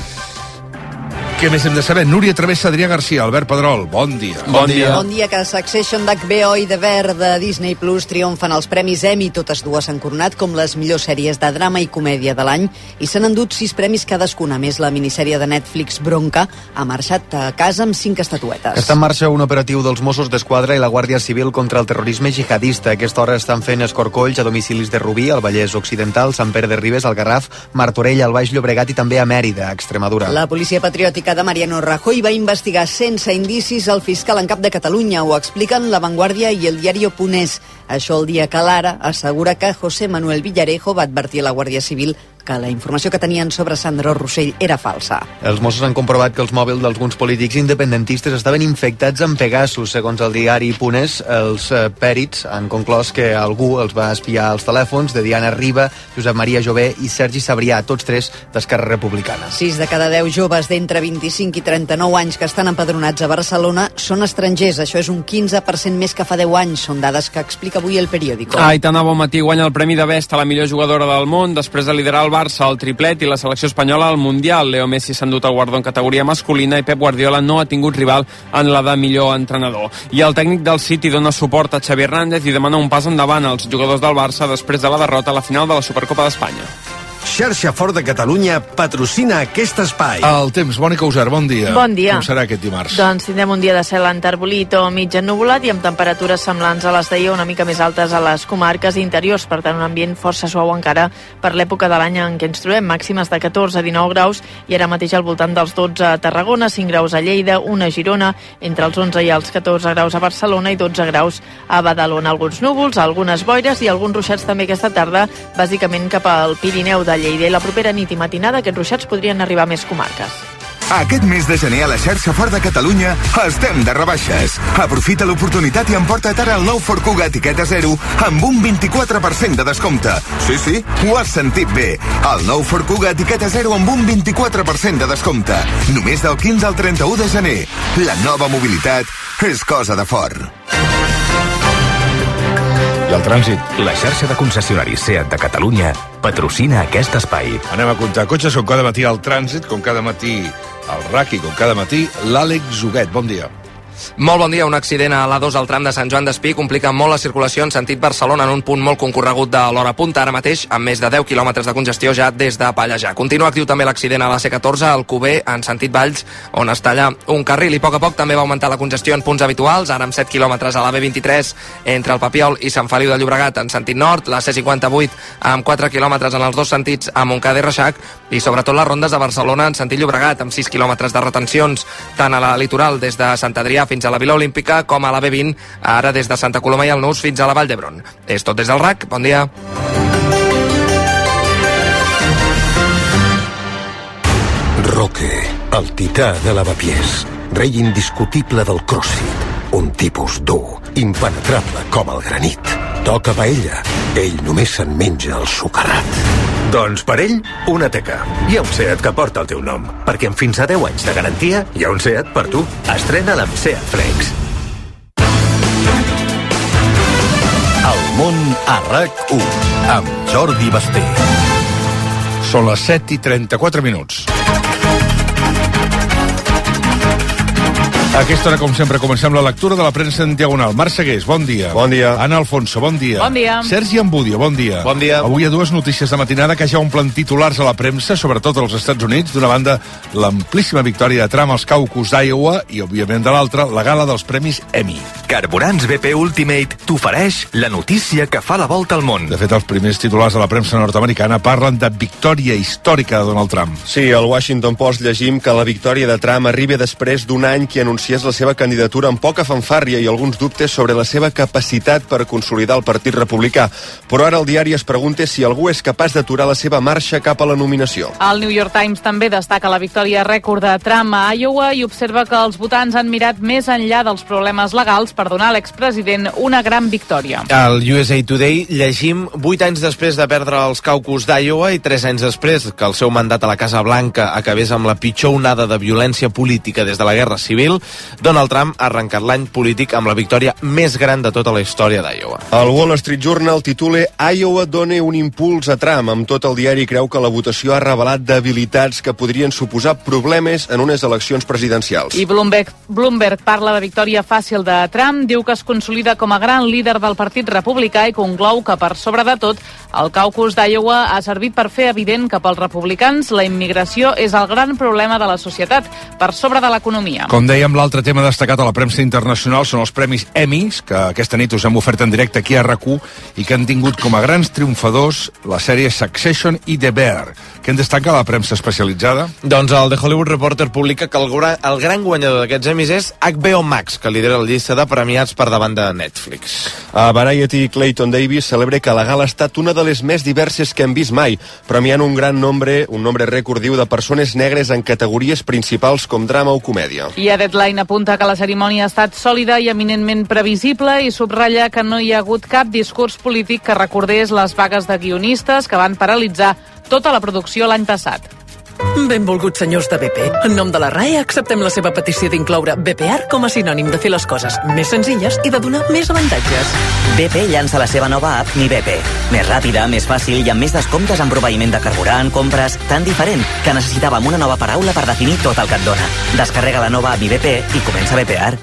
Què més hem de saber? Núria Travessa, Adrià Garcia, Albert Pedrol, bon dia. Bon dia, que Succession d'HBO i The Bear de Disney Plus triomfen els premis Emmy. Totes dues s'han coronat com les millors sèries de drama i comèdia de l'any i s'han endut 6 premis cadascuna. A més, la minissèrie de Netflix Bronca ha marxat a casa amb 5 estatuetes. Està en marxa un operatiu dels Mossos d'Esquadra i la Guàrdia Civil contra el terrorisme jihadista. A aquesta hora estan fent escorcolls a domicilis de Rubí, al Vallès Occidental, Sant Pere de Ribes, al Garraf, Martorell, al Baix Llobregat i també a Mèrida, a Extremadura. La policia patriòtica de Mariano Rajoy va investigar sense indicis el fiscal en cap de Catalunya. Ho expliquen La Vanguardia i el diario.es. Això el dia que l'Ara assegura que José Manuel Villarejo va advertir a la Guàrdia Civil que la informació que tenien sobre Sandro Rossell era falsa. Els Mossos han comprovat que els mòbils d'alguns polítics independentistes estaven infectats amb Pegasus. Segons el diari Punes, els pèrits han conclòs que algú els va espiar els telèfons de Diana Riba, Josep Maria Jové i Sergi Sabrià, tots 3 d'Esquerra Republicana. 6 de cada 10 joves d'entre 25 i 39 anys que estan empadronats a Barcelona són estrangers. Això és un 15% més que fa 10 anys. Són dades que explica avui el Periódico. Aitana Bonmatí guanya el Premi de Best a la millor jugadora del món després de liderar el Barça, el triplet i la selecció espanyola al Mundial. Leo Messi s'ha endut el guardó en categoria masculina i Pep Guardiola no ha tingut rival en la de millor entrenador. I el tècnic del City dona suport a Xavi Hernández i demana un pas endavant als jugadors del Barça després de la derrota a la final de la Supercopa d'Espanya. Xarxa Ford de Catalunya patrocina aquest espai. El temps, Mònica Usar, bon dia. Bon dia. Com serà aquest dimarts? Doncs tindrem un dia de cel enterbolit o mig ennuvolat i amb temperatures semblants a les d'ahir, una mica més altes a les comarques interiors, per tant un ambient força suau encara per l'època de l'any en què ens trobem, màximes de 14 a 19 graus i ara mateix al voltant dels 12 a Tarragona, 5 graus a Lleida, 1 a Girona, entre els 11 i els 14 graus a Barcelona i 12 graus a Badalona. Alguns núvols, algunes boires i alguns ruixats també aquesta tarda, bàsicament cap al Pirineu de Lleida, i la propera nit i matinada aquests ruixats podrien arribar a més comarques. Aquest mes de gener a la xarxa Ford de Catalunya estem de rebaixes. Aprofita l'oportunitat i emporta't ara el nou Ford Kuga etiqueta 0 amb un 24% de descompte. Sí, ho has sentit bé. El nou Ford Kuga etiqueta 0 amb un 24% de descompte. Només del 15 al 31 de gener. La nova mobilitat és cosa de Ford. I el trànsit. La xarxa de concessionaris SEAT de Catalunya patrocina aquest espai. Anem a comptar cotxes com cada matí al trànsit, com cada matí al RAC i com cada matí l'Àlex Huguet. Bon dia. Molt bon dia. Un accident a l'A2 al tram de Sant Joan d'Espí complica molt la circulació en sentit Barcelona en un punt molt concorregut de l'hora punta, ara mateix amb més de 10 quilòmetres de congestió ja des de Pallejà. Continua actiu també l'accident a la C14 al Cuber en sentit Valls, on es talla un carril i a poc també va augmentar la congestió en punts habituals, ara amb 7 quilòmetres a la B23 entre el Papiol i Sant Feliu de Llobregat en sentit nord, la C58 amb 4 quilòmetres en els dos sentits a Montcada i Reixac i sobretot les rondes de Barcelona en sentit Llobregat amb 6 quilòmetres de retencions tant a la litoral des de Sant Adrià fins a la Vila Olímpica com a la B20, ara des de Santa Coloma i el Nus fins a la Vall d'Hebron. És tot des del RAC. Bon dia. Roque, el tità de lavapiés, rei indiscutible del CrossFit, un tipus dur, impenetrable com el granit. Toca paella, ell només se'n menja el socarrat. Doncs per ell, una teca. Hi ha un SEAT que porta el teu nom, perquè amb fins a 10 anys de garantia hi ha un SEAT per tu. Estrena amb SEAT Flex. El món a RAC1 amb Jordi Basté. Són les 7:34. A aquesta hora, com sempre, comencem la lectura de la premsa en diagonal. Marc Segués, bon dia. Bon dia. Anna Alfonso, bon dia. Bon dia. Sergi Ambudio, bon dia. Bon dia. Avui hi ha dues notícies de matinada que ja omplen titulars a la premsa, sobretot als Estats Units. D'una banda, l'amplíssima victòria de Trump als caucus d'Iowa i, òbviament, de l'altra, la gala dels premis Emmy. Carburants BP Ultimate t'ofereix la notícia que fa la volta al món. De fet, els primers titulars de la premsa nord-americana parlen de victòria històrica de Donald Trump. Sí, al Washington Post llegim que la victòria de Trump arriba després d'un any que anuncia anunciés la seva candidatura amb poca fanfàrria i alguns dubtes sobre la seva capacitat per consolidar el Partit Republicà. Però ara el diari es pregunta si algú és capaç d'aturar la seva marxa cap a la nominació. El New York Times també destaca la victòria rècord de Trump a Iowa i observa que els votants han mirat més enllà dels problemes legals per donar a l'expresident una gran victòria. Al USA Today llegim 8 anys després de perdre els caucus d'Iowa i 3 anys després que el seu mandat a la Casa Blanca acabés amb la pitjor onada de violència política des de la Guerra Civil, Donald Trump ha arrencat l'any polític amb la victòria més gran de tota la història d'Iowa. El Wall Street Journal titula Iowa dona un impuls a Trump. Amb tot el diari creu que la votació ha revelat debilitats que podrien suposar problemes en unes eleccions presidencials. I Bloomberg parla de victòria fàcil de Trump, diu que es consolida com a gran líder del Partit Republicà i conclou que, per sobre de tot, el caucus d'Iowa ha servit per fer evident que pels republicans la immigració és el gran problema de la societat, per sobre de l'economia. Com dèiem, l'altre tema destacat a la premsa internacional són els Premis Emmys, que aquesta nit us hem ofert en directe aquí a RAC1 i que han tingut com a grans triomfadors la sèrie Succession i The Bear. Què en destaca la premsa especialitzada? Doncs el The Hollywood Reporter publica que el gran guanyador d'aquests Emmys és HBO Max, que lidera la llista de premiats per davant de Netflix. A Variety, Clayton Davis celebra que la gala ha estat una de les més diverses que hem vist mai, premiant un nombre rècord, diu, de persones negres en categories principals com drama o comèdia. I a Deadline apunta que la cerimònia ha estat sòlida i eminentment previsible i subratlla que no hi ha hagut cap discurs polític que recordés les vagues de guionistes que van paralitzar tota la producció l'any passat. Benvolguts senyors de BP. En nom de la RAE acceptem la seva petició d'incloure BPR com a sinònim de fer les coses més senzilles i de donar més avantatges. BP llança la seva nova app Mi BP. Més ràpida, més fàcil i amb més descomptes en proveïment de carburant, compres, tan diferent que necessitàvem una nova paraula per definir tot el que et dona. Descarrega la nova app Mi BP i comença a BPR.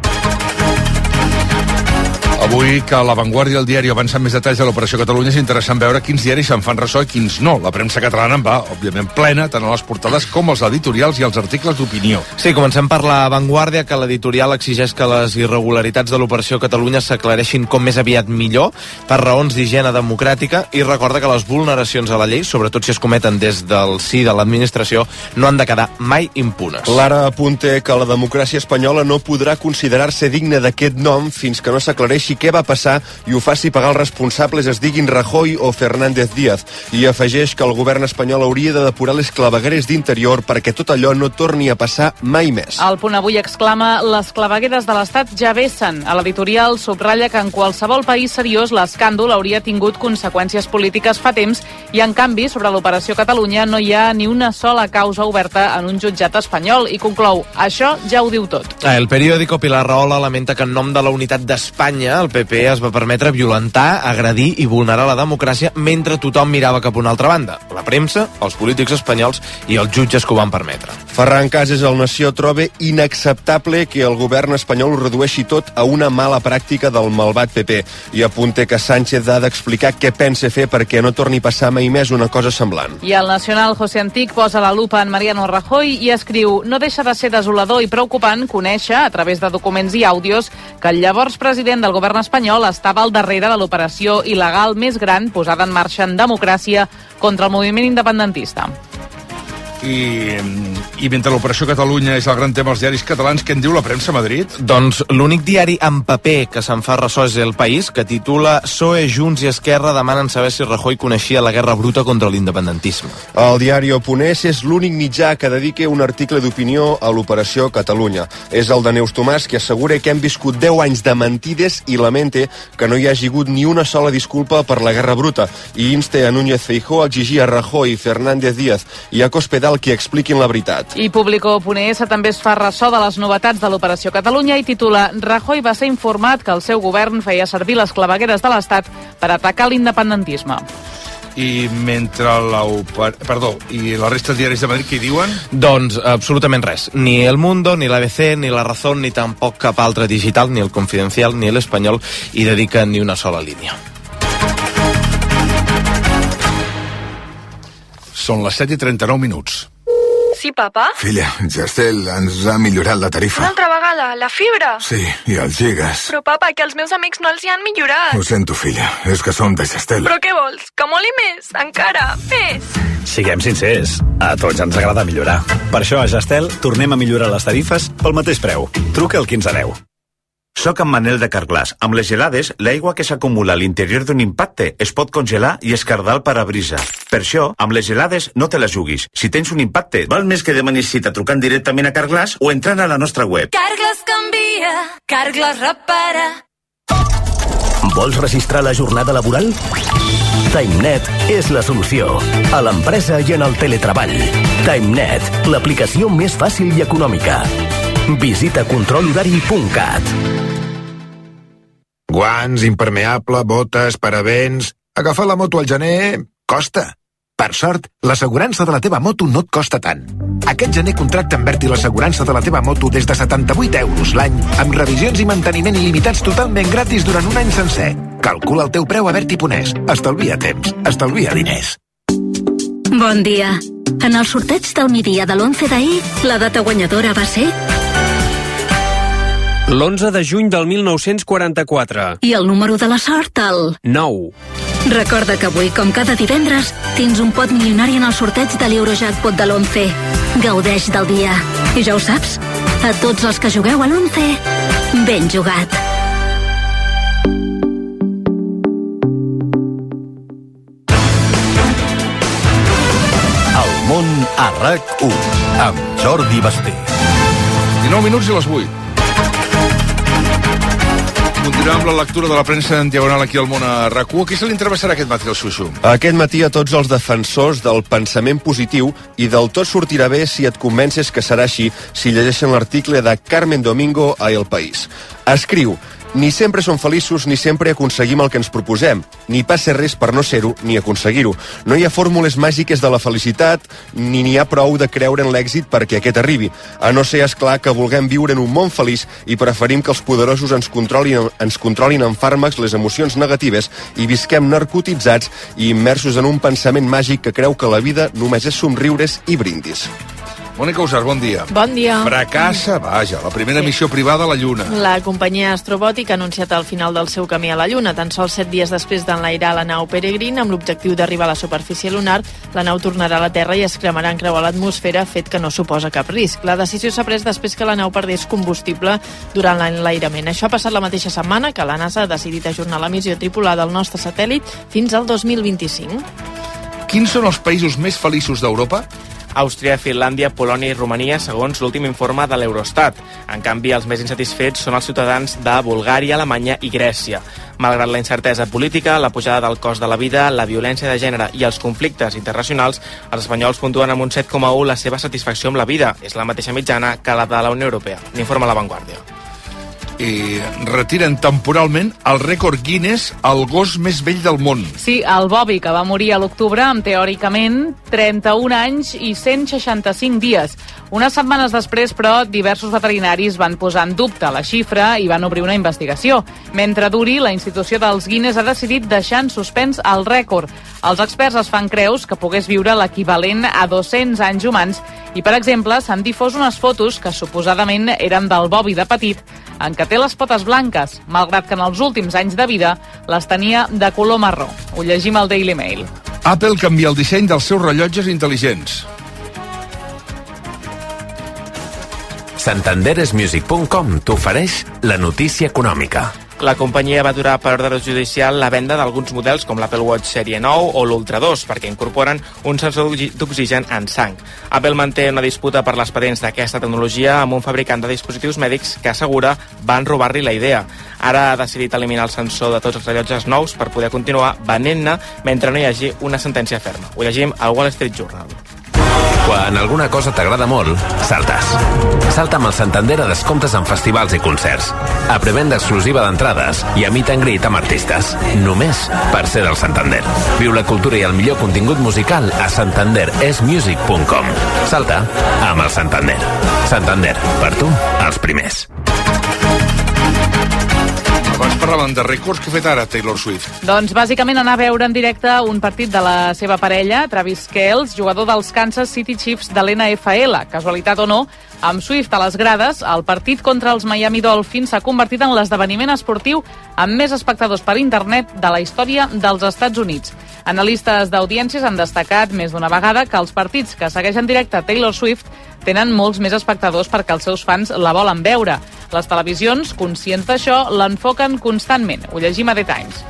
Avui, que La Vanguardia i el diari avancen més detalls de l'Operació Catalunya, és interessant veure quins diaris se'n fan ressò i quins no. La premsa catalana en va, òbviament, plena, tant a les portades com als editorials i als articles d'opinió. Sí, comencem per La Vanguardia, que l'editorial exigeix que les irregularitats de l'Operació Catalunya s'aclareixin com més aviat millor, per raons d'higiene democràtica, i recorda que les vulneracions a la llei, sobretot si es cometen des del si de l'administració, no han de quedar mai impunes. L'Ara apunta que la democràcia espanyola no podrà considerar-se digna d'aquest nom fins que no s'aclareixi què va passar i ho faci pagar els responsables, es diguin Rajoy o Fernández Díaz, i afegeix que el govern espanyol hauria de depurar les clavegueres d'interior perquè tot allò no torni a passar mai més. El Punt Avui exclama: les clavegueres de l'Estat ja vessen. A l'editorial subratlla que en qualsevol país seriós l'escàndol hauria tingut conseqüències polítiques fa temps i, en canvi, sobre l'Operació Catalunya no hi ha ni una sola causa oberta en un jutjat espanyol, i conclou: això ja ho diu tot. El periòdico Pilar Rahola lamenta que en nom de la unitat d'Espanya el PP es va permetre violentar, agredir i vulnerar la democràcia mentre tothom mirava cap a una altra banda. La premsa, els polítics espanyols i els jutges que ho van permetre. Ferran Casas, El Nació, troba inacceptable que el govern espanyol ho redueixi tot a una mala pràctica del malvat PP i apunta que Sánchez ha d'explicar què pensa fer perquè no torni a passar mai més una cosa semblant. I el nacional José Antic posa la lupa en Mariano Rajoy i escriu: no deixa de ser desolador i preocupant conèixer, a través de documents i àudios, que el llavors president del govern espanyol estava al darrere de l'operació il·legal més gran posada en marxa en democràcia contra el moviment independentista. I mentre l'Operació Catalunya és el gran tema als diaris catalans, què en diu la premsa a Madrid? Doncs l'únic diari en paper que se'n fa ressò és El País, que titula PSOE, Junts i Esquerra demanen saber si Rajoy coneixia la guerra bruta contra l'independentisme. El diari Oponés és l'únic mitjà que dedica un article d'opinió a l'Operació Catalunya. És el de Neus Tomàs, que assegura que hem viscut 10 anys de mentides i lamenta que no hi hagi hagut ni una sola disculpa per la guerra bruta, i insta a Núñez Feijóo a exigir a Rajoy, Fernández Díaz i a Cospedal que expliquin la veritat. I Público Punés també es fa ressò de les novetats de l'Operació Catalunya i titula: Rajoy va ser informat que el seu govern feia servir les clavegueres de l'Estat per atacar l'independentisme. I mentre i la resta de diaris de Madrid, què hi diuen? Doncs absolutament res. Ni El Mundo, ni l'ABC, ni La Razón, ni tampoc cap altre digital, ni El Confidencial, ni l'Espanyol, hi dediquen ni una sola línia. Són les 7:39. Sí, papa? Filla, Gestel ens ha millorat la tarifa. Una altra vegada? la fibra. Sí, i els gigas. Però, papa, que els meus amics no els hi han millorat. Ho sento, filla, és que som de Gestel. Però què vols? Que moli més? Encara? Més? Siguem sincers, a tots ens agrada millorar. Per això a Gestel tornem a millorar les tarifes pel mateix preu. Truca al 1510. Soc en Manel de Carglass. Amb les gelades, l'aigua que s'acumula a l'interior d'un impacte es pot congelar i escardar el parabrisa. Per això, amb les gelades no te les juguis. Si tens un impacte, val més que demanis cita trucant directament a Carglass o entrant a la nostra web. Carglass canvia, Carglass repara. Vols registrar la jornada laboral? TimeNet és la solució. A l'empresa i en el teletreball. TimeNet, l'aplicació més fàcil i econòmica. Visita controlhorari.cat. Guants, impermeable, botes, paravents... Agafar la moto al gener costa. Per sort, l'assegurança de la teva moto no et costa tant. Aquest gener contracta amb Berti l'assegurança de la teva moto des de 78 euros l'any, amb revisions i manteniment il·limitats totalment gratis durant un any sencer. Calcula el teu preu a Berti.es. Estalvia temps, estalvia diners. Bon dia. En el sorteig del migdia de l'11 d'ahir, la data guanyadora va ser... l'11 de juny del 1944. I el número de la sort, el... 9. Recorda que avui, com cada divendres, tens un pot milionari en el sorteig de l'Eurojackpot de l'11. Gaudeix del dia. I ja ho saps, a tots els que jugueu a l'11, ben jugat. El món a RAC1 amb Jordi Basté. 19 minuts i les 8. Continuem amb la lectura de la premsa en diagonal aquí al món a RAC1. A qui se li interessarà aquest matí el Xuxu? Aquest matí a tots els defensors del pensament positiu i del tot sortirà bé si et convences que serà així si llegeixen l'article de Carmen Domingo a El País. Escriu: ni sempre som feliços ni sempre aconseguim el que ens proposem. Ni passa res per no ser-ho ni aconseguir-ho. No hi ha fórmules màgiques de la felicitat ni n'hi ha prou de creure en l'èxit perquè aquest arribi. A no ser, esclar, que vulguem viure en un món feliç i preferim que els poderosos ens controlin amb fàrmacs les emocions negatives i visquem narcotitzats i immersos en un pensament màgic que creu que la vida només és somriures i brindis. Mònica Usar, bon dia. Bon dia. Fracassa, vaja, la primera missió privada a la Lluna. La companyia Astrobòtic ha anunciat el final del seu camí a la Lluna. Tan sols 7 dies després d'enlairar la nau Peregrine amb l'objectiu d'arribar a la superfície lunar, la nau tornarà a la Terra i es cremarà en creuar l'atmosfera, fet que no suposa cap risc. La decisió s'ha pres després que la nau perdés combustible durant l'enlairament. Això ha passat la mateixa setmana que la NASA ha decidit ajornar la missió tripulada al nostre satèl·lit fins al 2025. Quins són els països més feliços d'Europa? Àustria, Finlàndia, Polònia i Romania, segons l'últim informe de l'Eurostat. En canvi, els més insatisfets són els ciutadans de Bulgària, Alemanya i Grècia. Malgrat la incertesa política, la pujada del cost de la vida, la violència de gènere i els conflictes internacionals, els espanyols puntuen amb un 7,1 la seva satisfacció amb la vida. És la mateixa mitjana que la de la Unió Europea. N'informa La Vanguardia. I retiren temporalment el rècord Guinness, el gos més vell del món. Sí, el Bobby, que va morir a l'octubre amb, teòricament, 31 anys i 165 dies. Unes setmanes després, però, diversos veterinaris van posar en dubte la xifra i van obrir una investigació. Mentre duri, la institució dels Guinness ha decidit deixar en suspens el rècord. Els experts es fan creus que pogués viure l'equivalent a 200 anys humans i, per exemple, s'han difós unes fotos que suposadament eren del Bobby de petit, en què té les potes blanques, malgrat que en els últims anys de vida les tenia de color marró. Ho llegim al Daily Mail. Apple canvia el disseny dels seus rellotges intel·ligents. Santanderesmusic.com t'ofereix la notícia econòmica. La companyia va aturar per ordre judicial la venda d'alguns models com l'Apple Watch Sèrie 9 o l'Ultra 2 perquè incorporen un sensor d'oxigen en sang. Apple manté una disputa per les patents d'aquesta tecnologia amb un fabricant de dispositius mèdics que assegura van robar-li la idea. Ara ha decidit eliminar el sensor de tots els rellotges nous per poder continuar venent-ne mentre no hi hagi una sentència ferma. Ho llegim al Wall Street Journal. Quan alguna cosa t'agrada molt, saltes. Salta amb el Santander a descomptes en festivals i concerts. A prevenda exclusiva d'entrades i a meet and greet amb artistes. Només per ser del Santander. Viu la cultura i el millor contingut musical a santanderesmusic.com. Salta amb el Santander. Santander, per tu, els primers. Abans parlàvem de rècords. Què ha fet ara Taylor Swift? Doncs bàsicament anar a veure en directe un partit de la seva parella, Travis Kelce, jugador dels Kansas City Chiefs de l'NFL. Casualitat o no, amb Swift a les grades, el partit contra els Miami Dolphins s'ha convertit en l'esdeveniment esportiu amb més espectadors per internet de la història dels Estats Units. Analistes d'audiències han destacat més d'una vegada que els partits que segueixen directe Taylor Swift tenen molts més espectadors perquè els seus fans la volen veure. Les televisions, conscients d'això, l'enfoquen constantment. Ho llegim a The Times.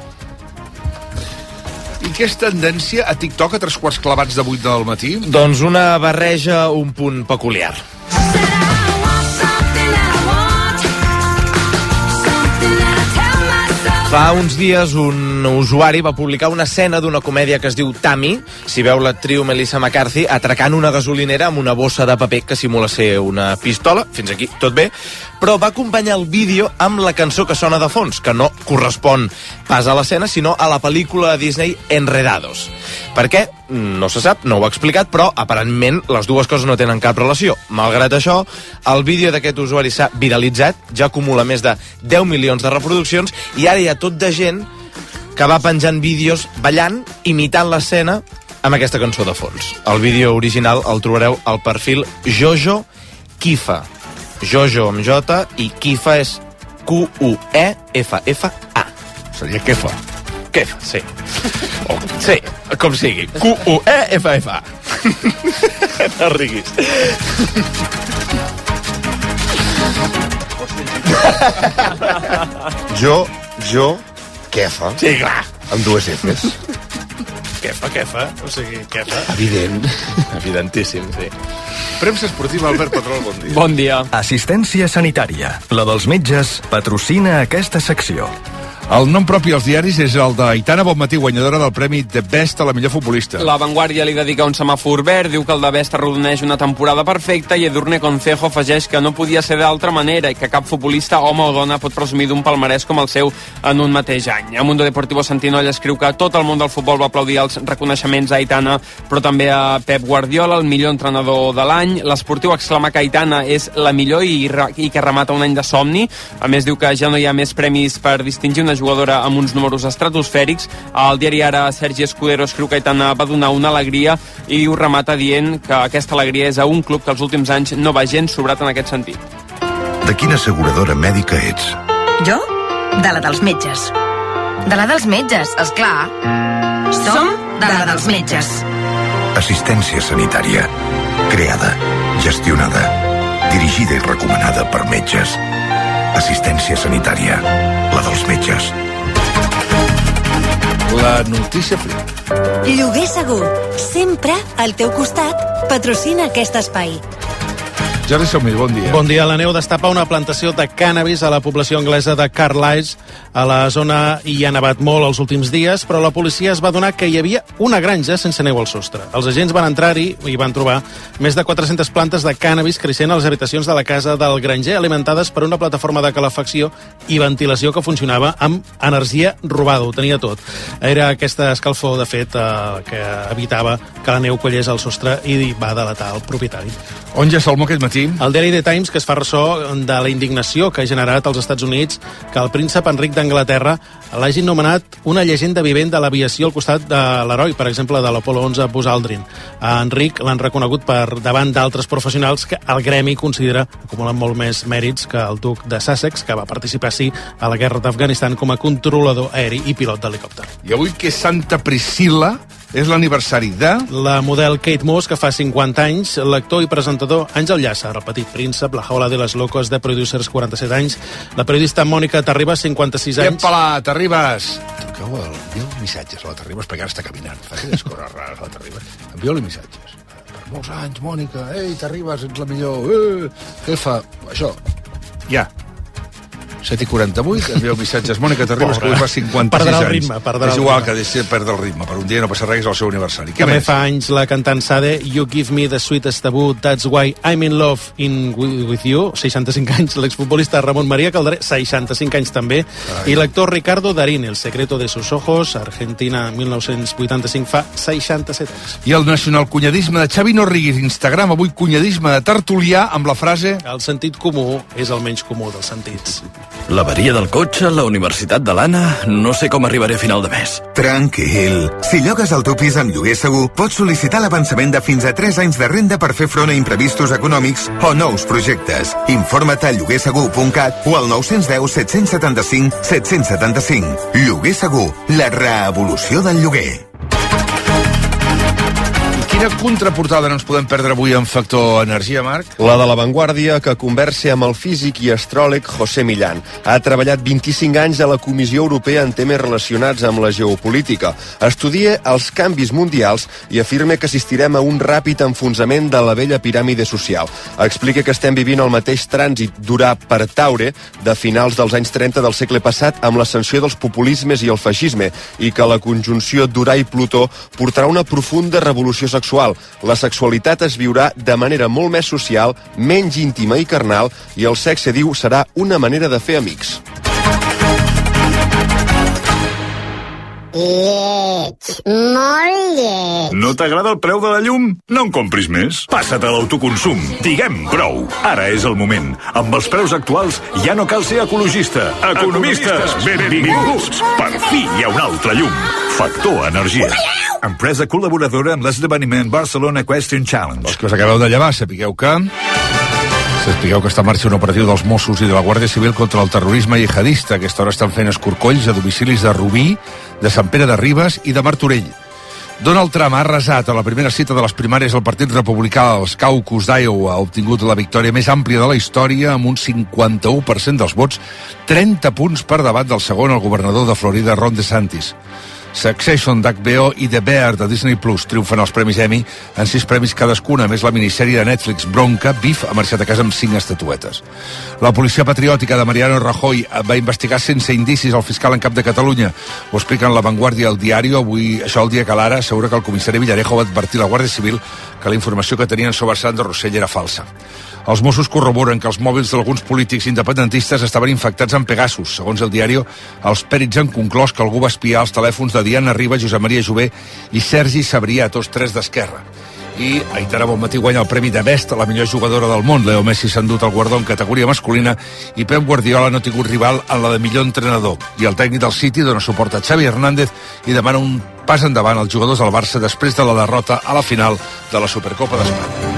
I què és tendència a TikTok a 7:45 del matí? Doncs una barreja un punt peculiar. Fa uns dies un usuari va publicar una escena d'una comèdia que es diu Tammy. S'hi veu l'actriu Melissa McCarthy atracant una gasolinera amb una bossa de paper que simula ser una pistola. Fins aquí tot bé. Però va acompanyar el vídeo amb la cançó que sona de fons, que no correspon pas a l'escena, sinó a la pel·lícula de Disney Enredados. Per què? No se sap, no ho ha explicat, però aparentment les dues coses no tenen cap relació. Malgrat això, el vídeo d'aquest usuari s'ha viralitzat, ja acumula més de 10 milions de reproduccions i ara hi ha tot de gent que va penjant vídeos ballant, imitant l'escena amb aquesta cançó de fons. El vídeo original el trobareu al perfil Jojo Kifa. Jojo amb J i Kifa és Q-U-E-F-F-A. Seria Kefa. Kefa, sí. Sí, com sigui. Q-U-E-F-F-A. No riguis. Jo, Kefa. Sí, clar. Amb dues Fs. Kefa, o sigui, Kefa. Evident. Evidentíssim, sí. Premsa esportiva, Albert Petrol, bon dia. Bon dia. Assistència sanitària. La dels metges patrocina aquesta secció. El nom propi als diaris és el d'Aitana Bonmatí, guanyadora del premi The Best a la millor futbolista. La Vanguardia li dedica un semàfor verd, diu que el de Best arrodoneix una temporada perfecta i Edurne Concejo afegeix que no podia ser d'altra manera i que cap futbolista, home o dona, pot presumir d'un palmarès com el seu en un mateix any. A Mundo Deportivo Santinoll escriu que tot el món del futbol va aplaudir els reconeixements a Aitana, però també a Pep Guardiola, el millor entrenador de l'any. L'esportiu exclama que Aitana és la millor i que remata un any de somni. A més, diu que ja no hi ha més premis per distingir una jugadora amb uns números estratosfèrics. El diari Ara, Sergi Escudero escriu que Aitana va donar una alegria i ho remata dient que aquesta alegria és a un club que els últims anys no va gens sobrat en aquest sentit. De quina asseguradora mèdica ets? Jo? De la dels metges. De la dels metges, esclar. Som de la dels metges. Assistència sanitària. Creada, gestionada, dirigida i recomanada per metges. Assistència sanitària. La dels metges. La notícia fria. Lloguer segur. Sempre al teu costat. Patrocina aquest espai. Jordi Sommill, bon dia. Bon dia. La neu destapa una plantació de cànnabis a la població anglesa de Carlisle. A la zona hi ha nevat molt els últims dies, però la policia es va adonar que hi havia una granja sense neu al sostre. Els agents van entrar-hi i van trobar més de 400 plantes de cànnabis creixent a les habitacions de la casa del granger, alimentades per una plataforma de calefacció i ventilació que funcionava amb energia robada. Ho tenia tot. Era aquesta escalfor, de fet, que evitava que la neu collés al sostre i va delatar el propietari. On ja Salmó aquest matí? El diari The Times, que es fa ressò de la indignació que ha generat als Estats Units que el príncep Enric d'Anglaterra l'hagi nomenat una llegenda vivent de l'aviació al costat de l'heroi, per exemple, de l'Apollo 11 Buzz Aldrin. A Enric l'han reconegut per davant d'altres professionals que el gremi considera acumulen molt més mèrits que el duc de Sussex, que va participar, sí, a la guerra d'Afganistan com a controlador aeri i pilot d'helicòpter. I avui que Santa Priscilla és l'aniversari de... La model Kate Moss, que fa 50 anys, l'actor i presentador Àngel Llàcer, el petit príncep, la jaula de les locos de Producers, 47 anys, la periodista Mònica Terribas, 56 anys... Epa-la, Terribas! Envieu missatges a la Terribas, perquè ara està caminant. Fa aquelles coses rares a la Terribas. Envieu-li missatges. Per molts anys, Mònica, ei, Terribas, ets la millor, què fa? Això, ja. 7:48, envieu missatges. Mònica Terribas, que avui fa 56 perdrà el anys. ritme, és igual que deixi de perdre el ritme. Per un dia no passa res, és el seu aniversari. Què També més? fa anys la cantant Sade, You Give Me the Sweetest Taboo, That's Why I'm in Love with You, 65 anys. L'exfutbolista Ramon María Calderé, 65 anys també. I l'actor Ricardo Darín, El secreto de sus ojos, Argentina, 1985, fa 67 anys. I el nacionalcunyadisme de Xavi Norriguis, Instagram, avui cunyadisme de Tertulià, amb la frase... El sentit comú és el menys comú dels sentits. L'averia del cotxe, la universitat de l'Anna... No sé com arribaré a final de mes. Tranquil. Si llogues el teu pis amb lloguer segur, pots sol·licitar l'avançament de fins a 3 anys de renda per fer front a imprevistos econòmics o nous projectes. Informa't a lloguersegur.cat o al 910 775 775. Lloguer Segur, la reevolució del lloguer. Quina contraportada no ens podem perdre avui en Factor Energia, Marc? La de La Vanguardia, que conversa amb el físic i astròleg José Millán. Ha treballat 25 anys a la Comissió Europea en temes relacionats amb la geopolítica. Estudia els canvis mundials i afirma que assistirem a un ràpid enfonsament de la vella piràmide social. Explica que estem vivint el mateix trànsit d'Urà per Taure de finals dels anys 30 del segle passat amb l'ascensió dels populismes i el feixisme, i que la conjunció d'Urà i Plutó portarà una profunda revolució sexual. La sexualitat es viurà de manera molt més social, menys íntima i carnal, i el sexe, diu, serà una manera de fer amics. Lleig, molt lleig. No t'agrada el preu de la llum? No en compris més. Passa't a l'autoconsum. Diguem prou. Ara és el moment. Amb els preus actuals ja no cal ser ecologista. Economistes, benvinguts. Per fi hi ha un altre llum. Factor Energia. Empresa col·laboradora amb l'esdeveniment Barcelona Question Challenge. Els que us acabeu de llevar, sapigueu que està en marxa un operatiu dels Mossos i de la Guàrdia Civil contra el terrorisme jihadista. A aquesta hora estan fent escorcolls a domicilis de Rubí, de Sant Pere de Ribes i de Martorell. Donald Trump ha arrasat a la primera cita de les primàries del Partit Republicà als caucus d'Iowa. Ha obtingut la victòria més àmplia de la història amb un 51% dels vots, 30 punts per davant del segon, el governador de Florida, Ron DeSantis. Succession d'HBO i The Bear de Disney Plus triomfen els Premis Emmy en 6 premis cadascuna, més la minissèrie de Netflix Bronca, Beef, ha marxat a casa amb 5 estatuetes. La policia patriòtica de Mariano Rajoy va investigar sense indicis el fiscal en cap de Catalunya. Ho expliquen La Vanguardia i El Diari. Avui, això el dia que l'Ara assegura que el comissari Villarejo va advertir a la Guàrdia Civil que la informació que tenien sobre Sandro Rossell era falsa. Els Mossos corroboren que els mòbils d'alguns polítics independentistes estaven infectats amb Pegasus. Segons El Diari, els pèrits han conclòs que algú va espiar els telèfons de Diana Riba, Josep Maria Jové i Sergi Sabrià, tots 3 d'Esquerra. I Aitana Bonmatí guanya el premi de Best a la millor jugadora del món. Leo Messi s'ha endut el guardó en categoria masculina i Pep Guardiola no ha tingut rival en la de millor entrenador. I el tècnic del City dona suport a Xavi Hernández i demana un pas endavant als jugadors del Barça després de la derrota a la final de la Supercopa d'Espanya.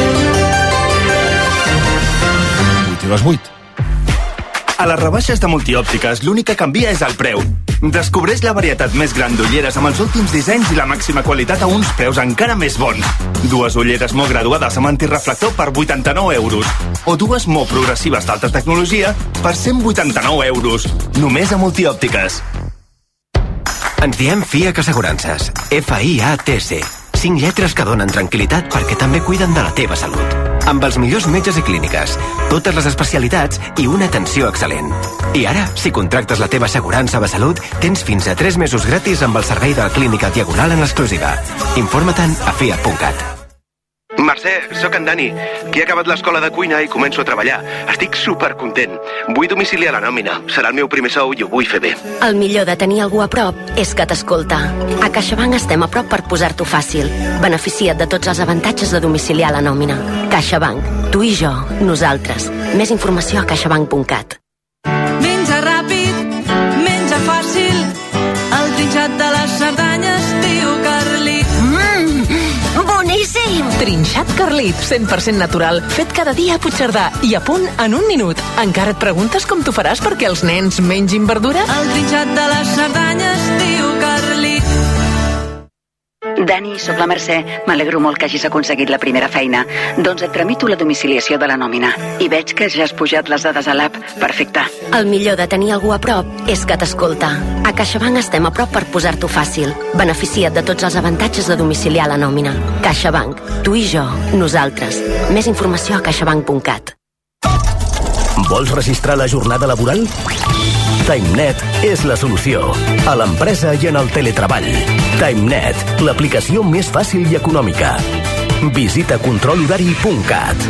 8 i les 8. A les rebaixes de Multiòptiques l'únic que canvia és el preu. Descobreix la varietat més gran d'ulleres amb els últims dissenys i la màxima qualitat a uns preus encara més bons. 2 ulleres molt graduades amb antireflector per 89 euros. O 2 molt progressives d'alta tecnologia per 189 euros. Només a Multiòptiques. Ens diem FIAC Assegurances. FIATC. 5 lletres que donen tranquil·litat perquè també cuiden de la teva salut. Amb els millors metges i clíniques, totes les especialitats i una atenció excel·lent. I ara, si contractes la teva assegurança de salut, tens fins a 3 mesos gratis amb el servei de la Clínica Diagonal en exclusiva. Informa-te'n a fiat.cat. Mercè, sóc en Dani, que he acabat l'escola de cuina i començo a treballar. Estic supercontent. Vull domiciliar la nòmina. Serà el meu primer sou i ho vull fer bé. El millor de tenir algú a prop és que t'escolta. A CaixaBank estem a prop per posar-t'ho fàcil. Beneficia't de tots els avantatges de domiciliar la nòmina. CaixaBank. Tu i jo. Nosaltres. Més informació a caixabank.cat. Menja ràpid, menja fàcil. El trinxat de les Cerdanyes, tio Carlit. Boníssim! Trinxat Carlit, 100% natural, fet cada dia a Puigcerdà i a punt en un minut. Encara et preguntes com t'ho faràs perquè els nens mengin verdura? El trinxat de les Cerdanyes, tio Carlit. Dani, sóc la Mercè. M'alegro molt que hagis aconseguit la primera feina. Doncs et tramito la domiciliació de la nòmina. I veig que ja has pujat les dades a l'app. Perfecte. El millor de tenir algú a prop és que t'escolta. A CaixaBank estem a prop per posar-t'ho fàcil. Beneficia't de tots els avantatges de domiciliar la nòmina. CaixaBank. Tu i jo. Nosaltres. Més informació a caixabank.cat. Vols registrar la jornada laboral? TimeNet és la solució. A l'empresa i en el teletreball. TimeNet, l'aplicació més fàcil i econòmica. Visita controlhorari.cat.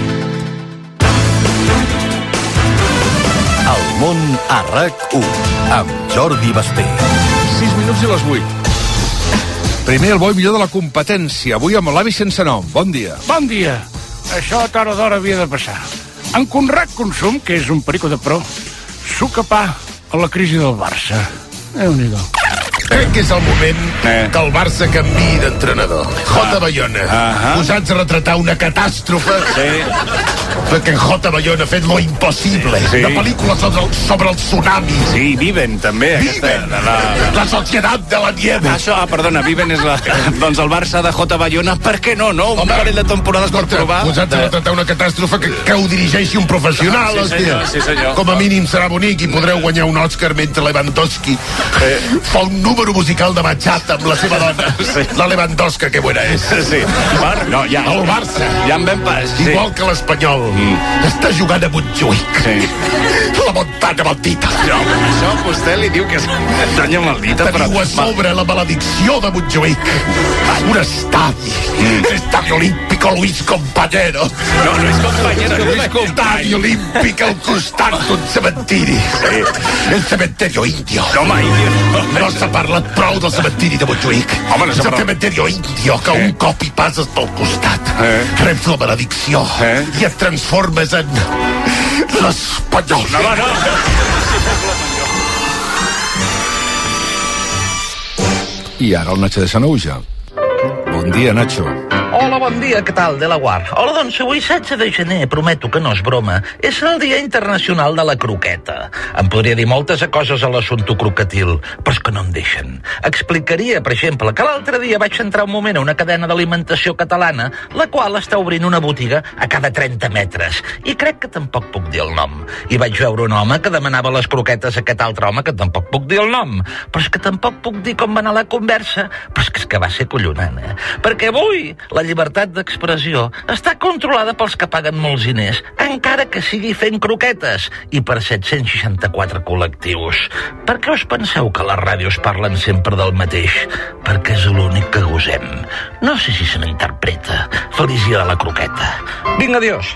El món a RAC1 amb Jordi Basté. 6 minuts i les 8. Primer el bo i millor de la competència. Avui amb l'avi sense nom. Bon dia. Bon dia. Això a tard d'hora havia de passar. En Conrad Consum, que és un perico de pro, sucar pa a la crisi del Barça. Déu-n'hi-do. Crec que és el moment que el Barça canviï d'entrenador. Jota Bayona, posats a retratar una catàstrofe, perquè en Jota Bayona ha fet lo impossible. Una pel·lícula sobre el tsunami. Sí, Viven, també. Viven, la societat de la nieve. Perdona, Viven és la... Doncs el Barça de Jota Bayona, per què no? Un parell de temporades per provar. Posats a retratar una catàstrofe que ho dirigeixi un professional, hòstia. Sí, senyor. Com a mínim serà bonic i podreu guanyar un Òscar mentre Lewandowski fa un número musical de bachata amb la seva dona. La Lewandowska, que buena és. Sí. No, ja. El Barça. Ja en vam pas. Igual que l'Espanyol. Està jugant a Montjuïc. La Montana maldita. No, això vostè li diu que és Montanya maldita. Teniu a sobre la maledicció de Montjuïc. Un estadi. Estadi Olímpico Luis Compañero. No és Compañero, Luis Compañero. Estadi Olímpic al costat d'un cementiri. El cementerio indio. No s'ha parlat prou del cementiri de Montjuïc. És el cementerio indio, que un cop hi passes pel costat. Reps la maledicció i et transformes en l'Espanyol. No. I ara el Nacho de Sanaúja. Bon dia, Nacho. Hola, bon dia, què tal, de la Guard? Hola, doncs avui 16 de gener, prometo que no és broma, és el Dia Internacional de la Croqueta. Em podria dir moltes coses a l'assumpte croquetil, però és que no em deixen. Explicaria, per exemple, que l'altre dia vaig entrar un moment a una cadena d'alimentació catalana, la qual està obrint una botiga a cada 30 metres, i crec que tampoc puc dir el nom. I vaig veure un home que demanava les croquetes a aquest altre home que tampoc puc dir el nom. Però és que tampoc puc dir com va anar la conversa, però és que va ser collonant, Perquè avui la llibertat d'expressió està controlada pels que paguen molts diners, encara que sigui fent croquetes, i per 764 col·lectius. Per què us penseu que les ràdios parlen sempre del mateix? Perquè és l'únic que gosem. No sé si se m'interpreta. Feliç dia de la croqueta. Vinga, adiós.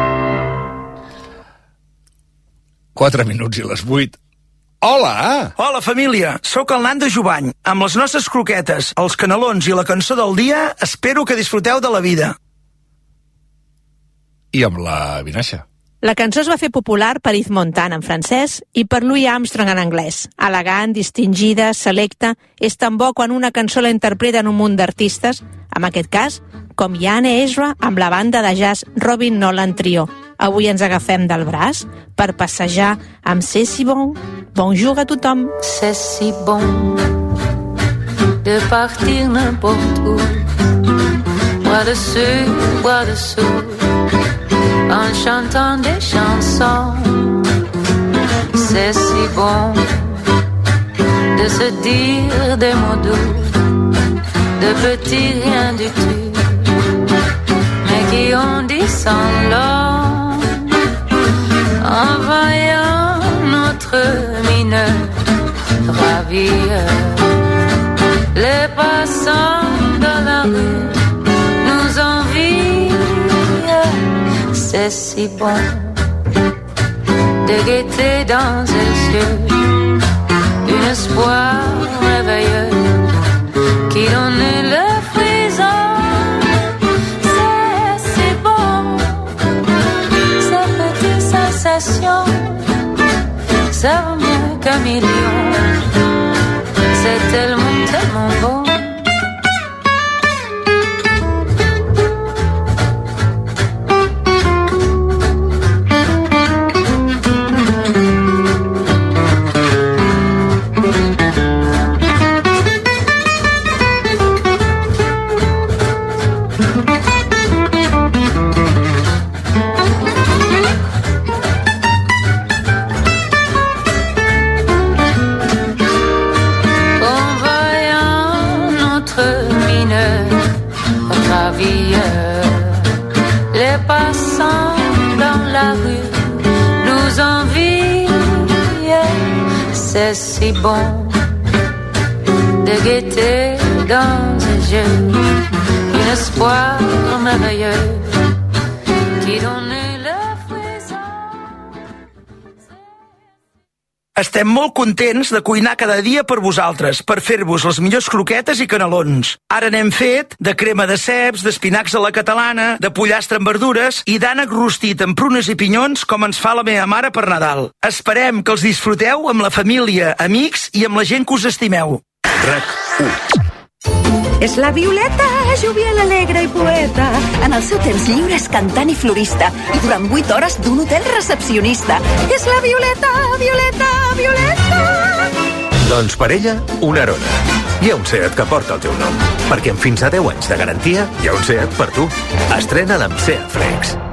4 minuts i les 8. Hola! Hola, família. Sóc el Nan de Jubany. Amb les nostres croquetes, els canelons i la cançó del dia, espero que disfruteu de la vida. I amb la Vinaixa. La cançó es va fer popular per Yves Montand en francès i per Louis Armstrong en anglès. Elegant, distingida, selecta, és tan bo quan una cançó la interpreten un munt d'artistes, en aquest cas, com Yanne Ezra amb la banda de jazz Robin Nolan Trio. Avui ens agafem del braç per passejar amb C'est si bon. Bonjour a tothom. C'est si bon de partir n'importe où, bras dessus, bras dessous, en chantant des chansons. C'est si bon de se dire des mots doux, de petits rien du tout, mais qui ont dit sans l'homme, en voyant notre mineur ravir. Les passants dans la rue nous envient. C'est si bon de guetter dans les yeux un espoir merveilleux qui donne le frisson. C'est si bon, ces petites sensations, ça vaut mieux qu'un million. C'est tellement, tellement bon. Les passants dans la rue nous envient. C'est si bon de guetter dans les yeux un espoir merveilleux qui donne le frisson. Estem molt contents de cuinar cada dia per vosaltres, per fer-vos les millors croquetes i canelons. Ara n'hem fet de crema de ceps, d'espinacs a la catalana, de pollastre amb verdures i d'ànec rostit amb prunes i pinyons com ens fa la meva mare per Nadal. Esperem que els disfruteu amb la família, amics i amb la gent que us estimeu. RAC1. És la Violeta, jovial, alegre i poeta. En el seu temps lliure és cantant i florista i durant 8 hores d'un hotel recepcionista. És la Violeta, Violeta, Violeta. Doncs per ella, una Arona. Hi ha un Seat que porta el teu nom, perquè amb fins a 10 anys de garantia hi ha un Seat per tu. Estrena'l amb Seat Flex.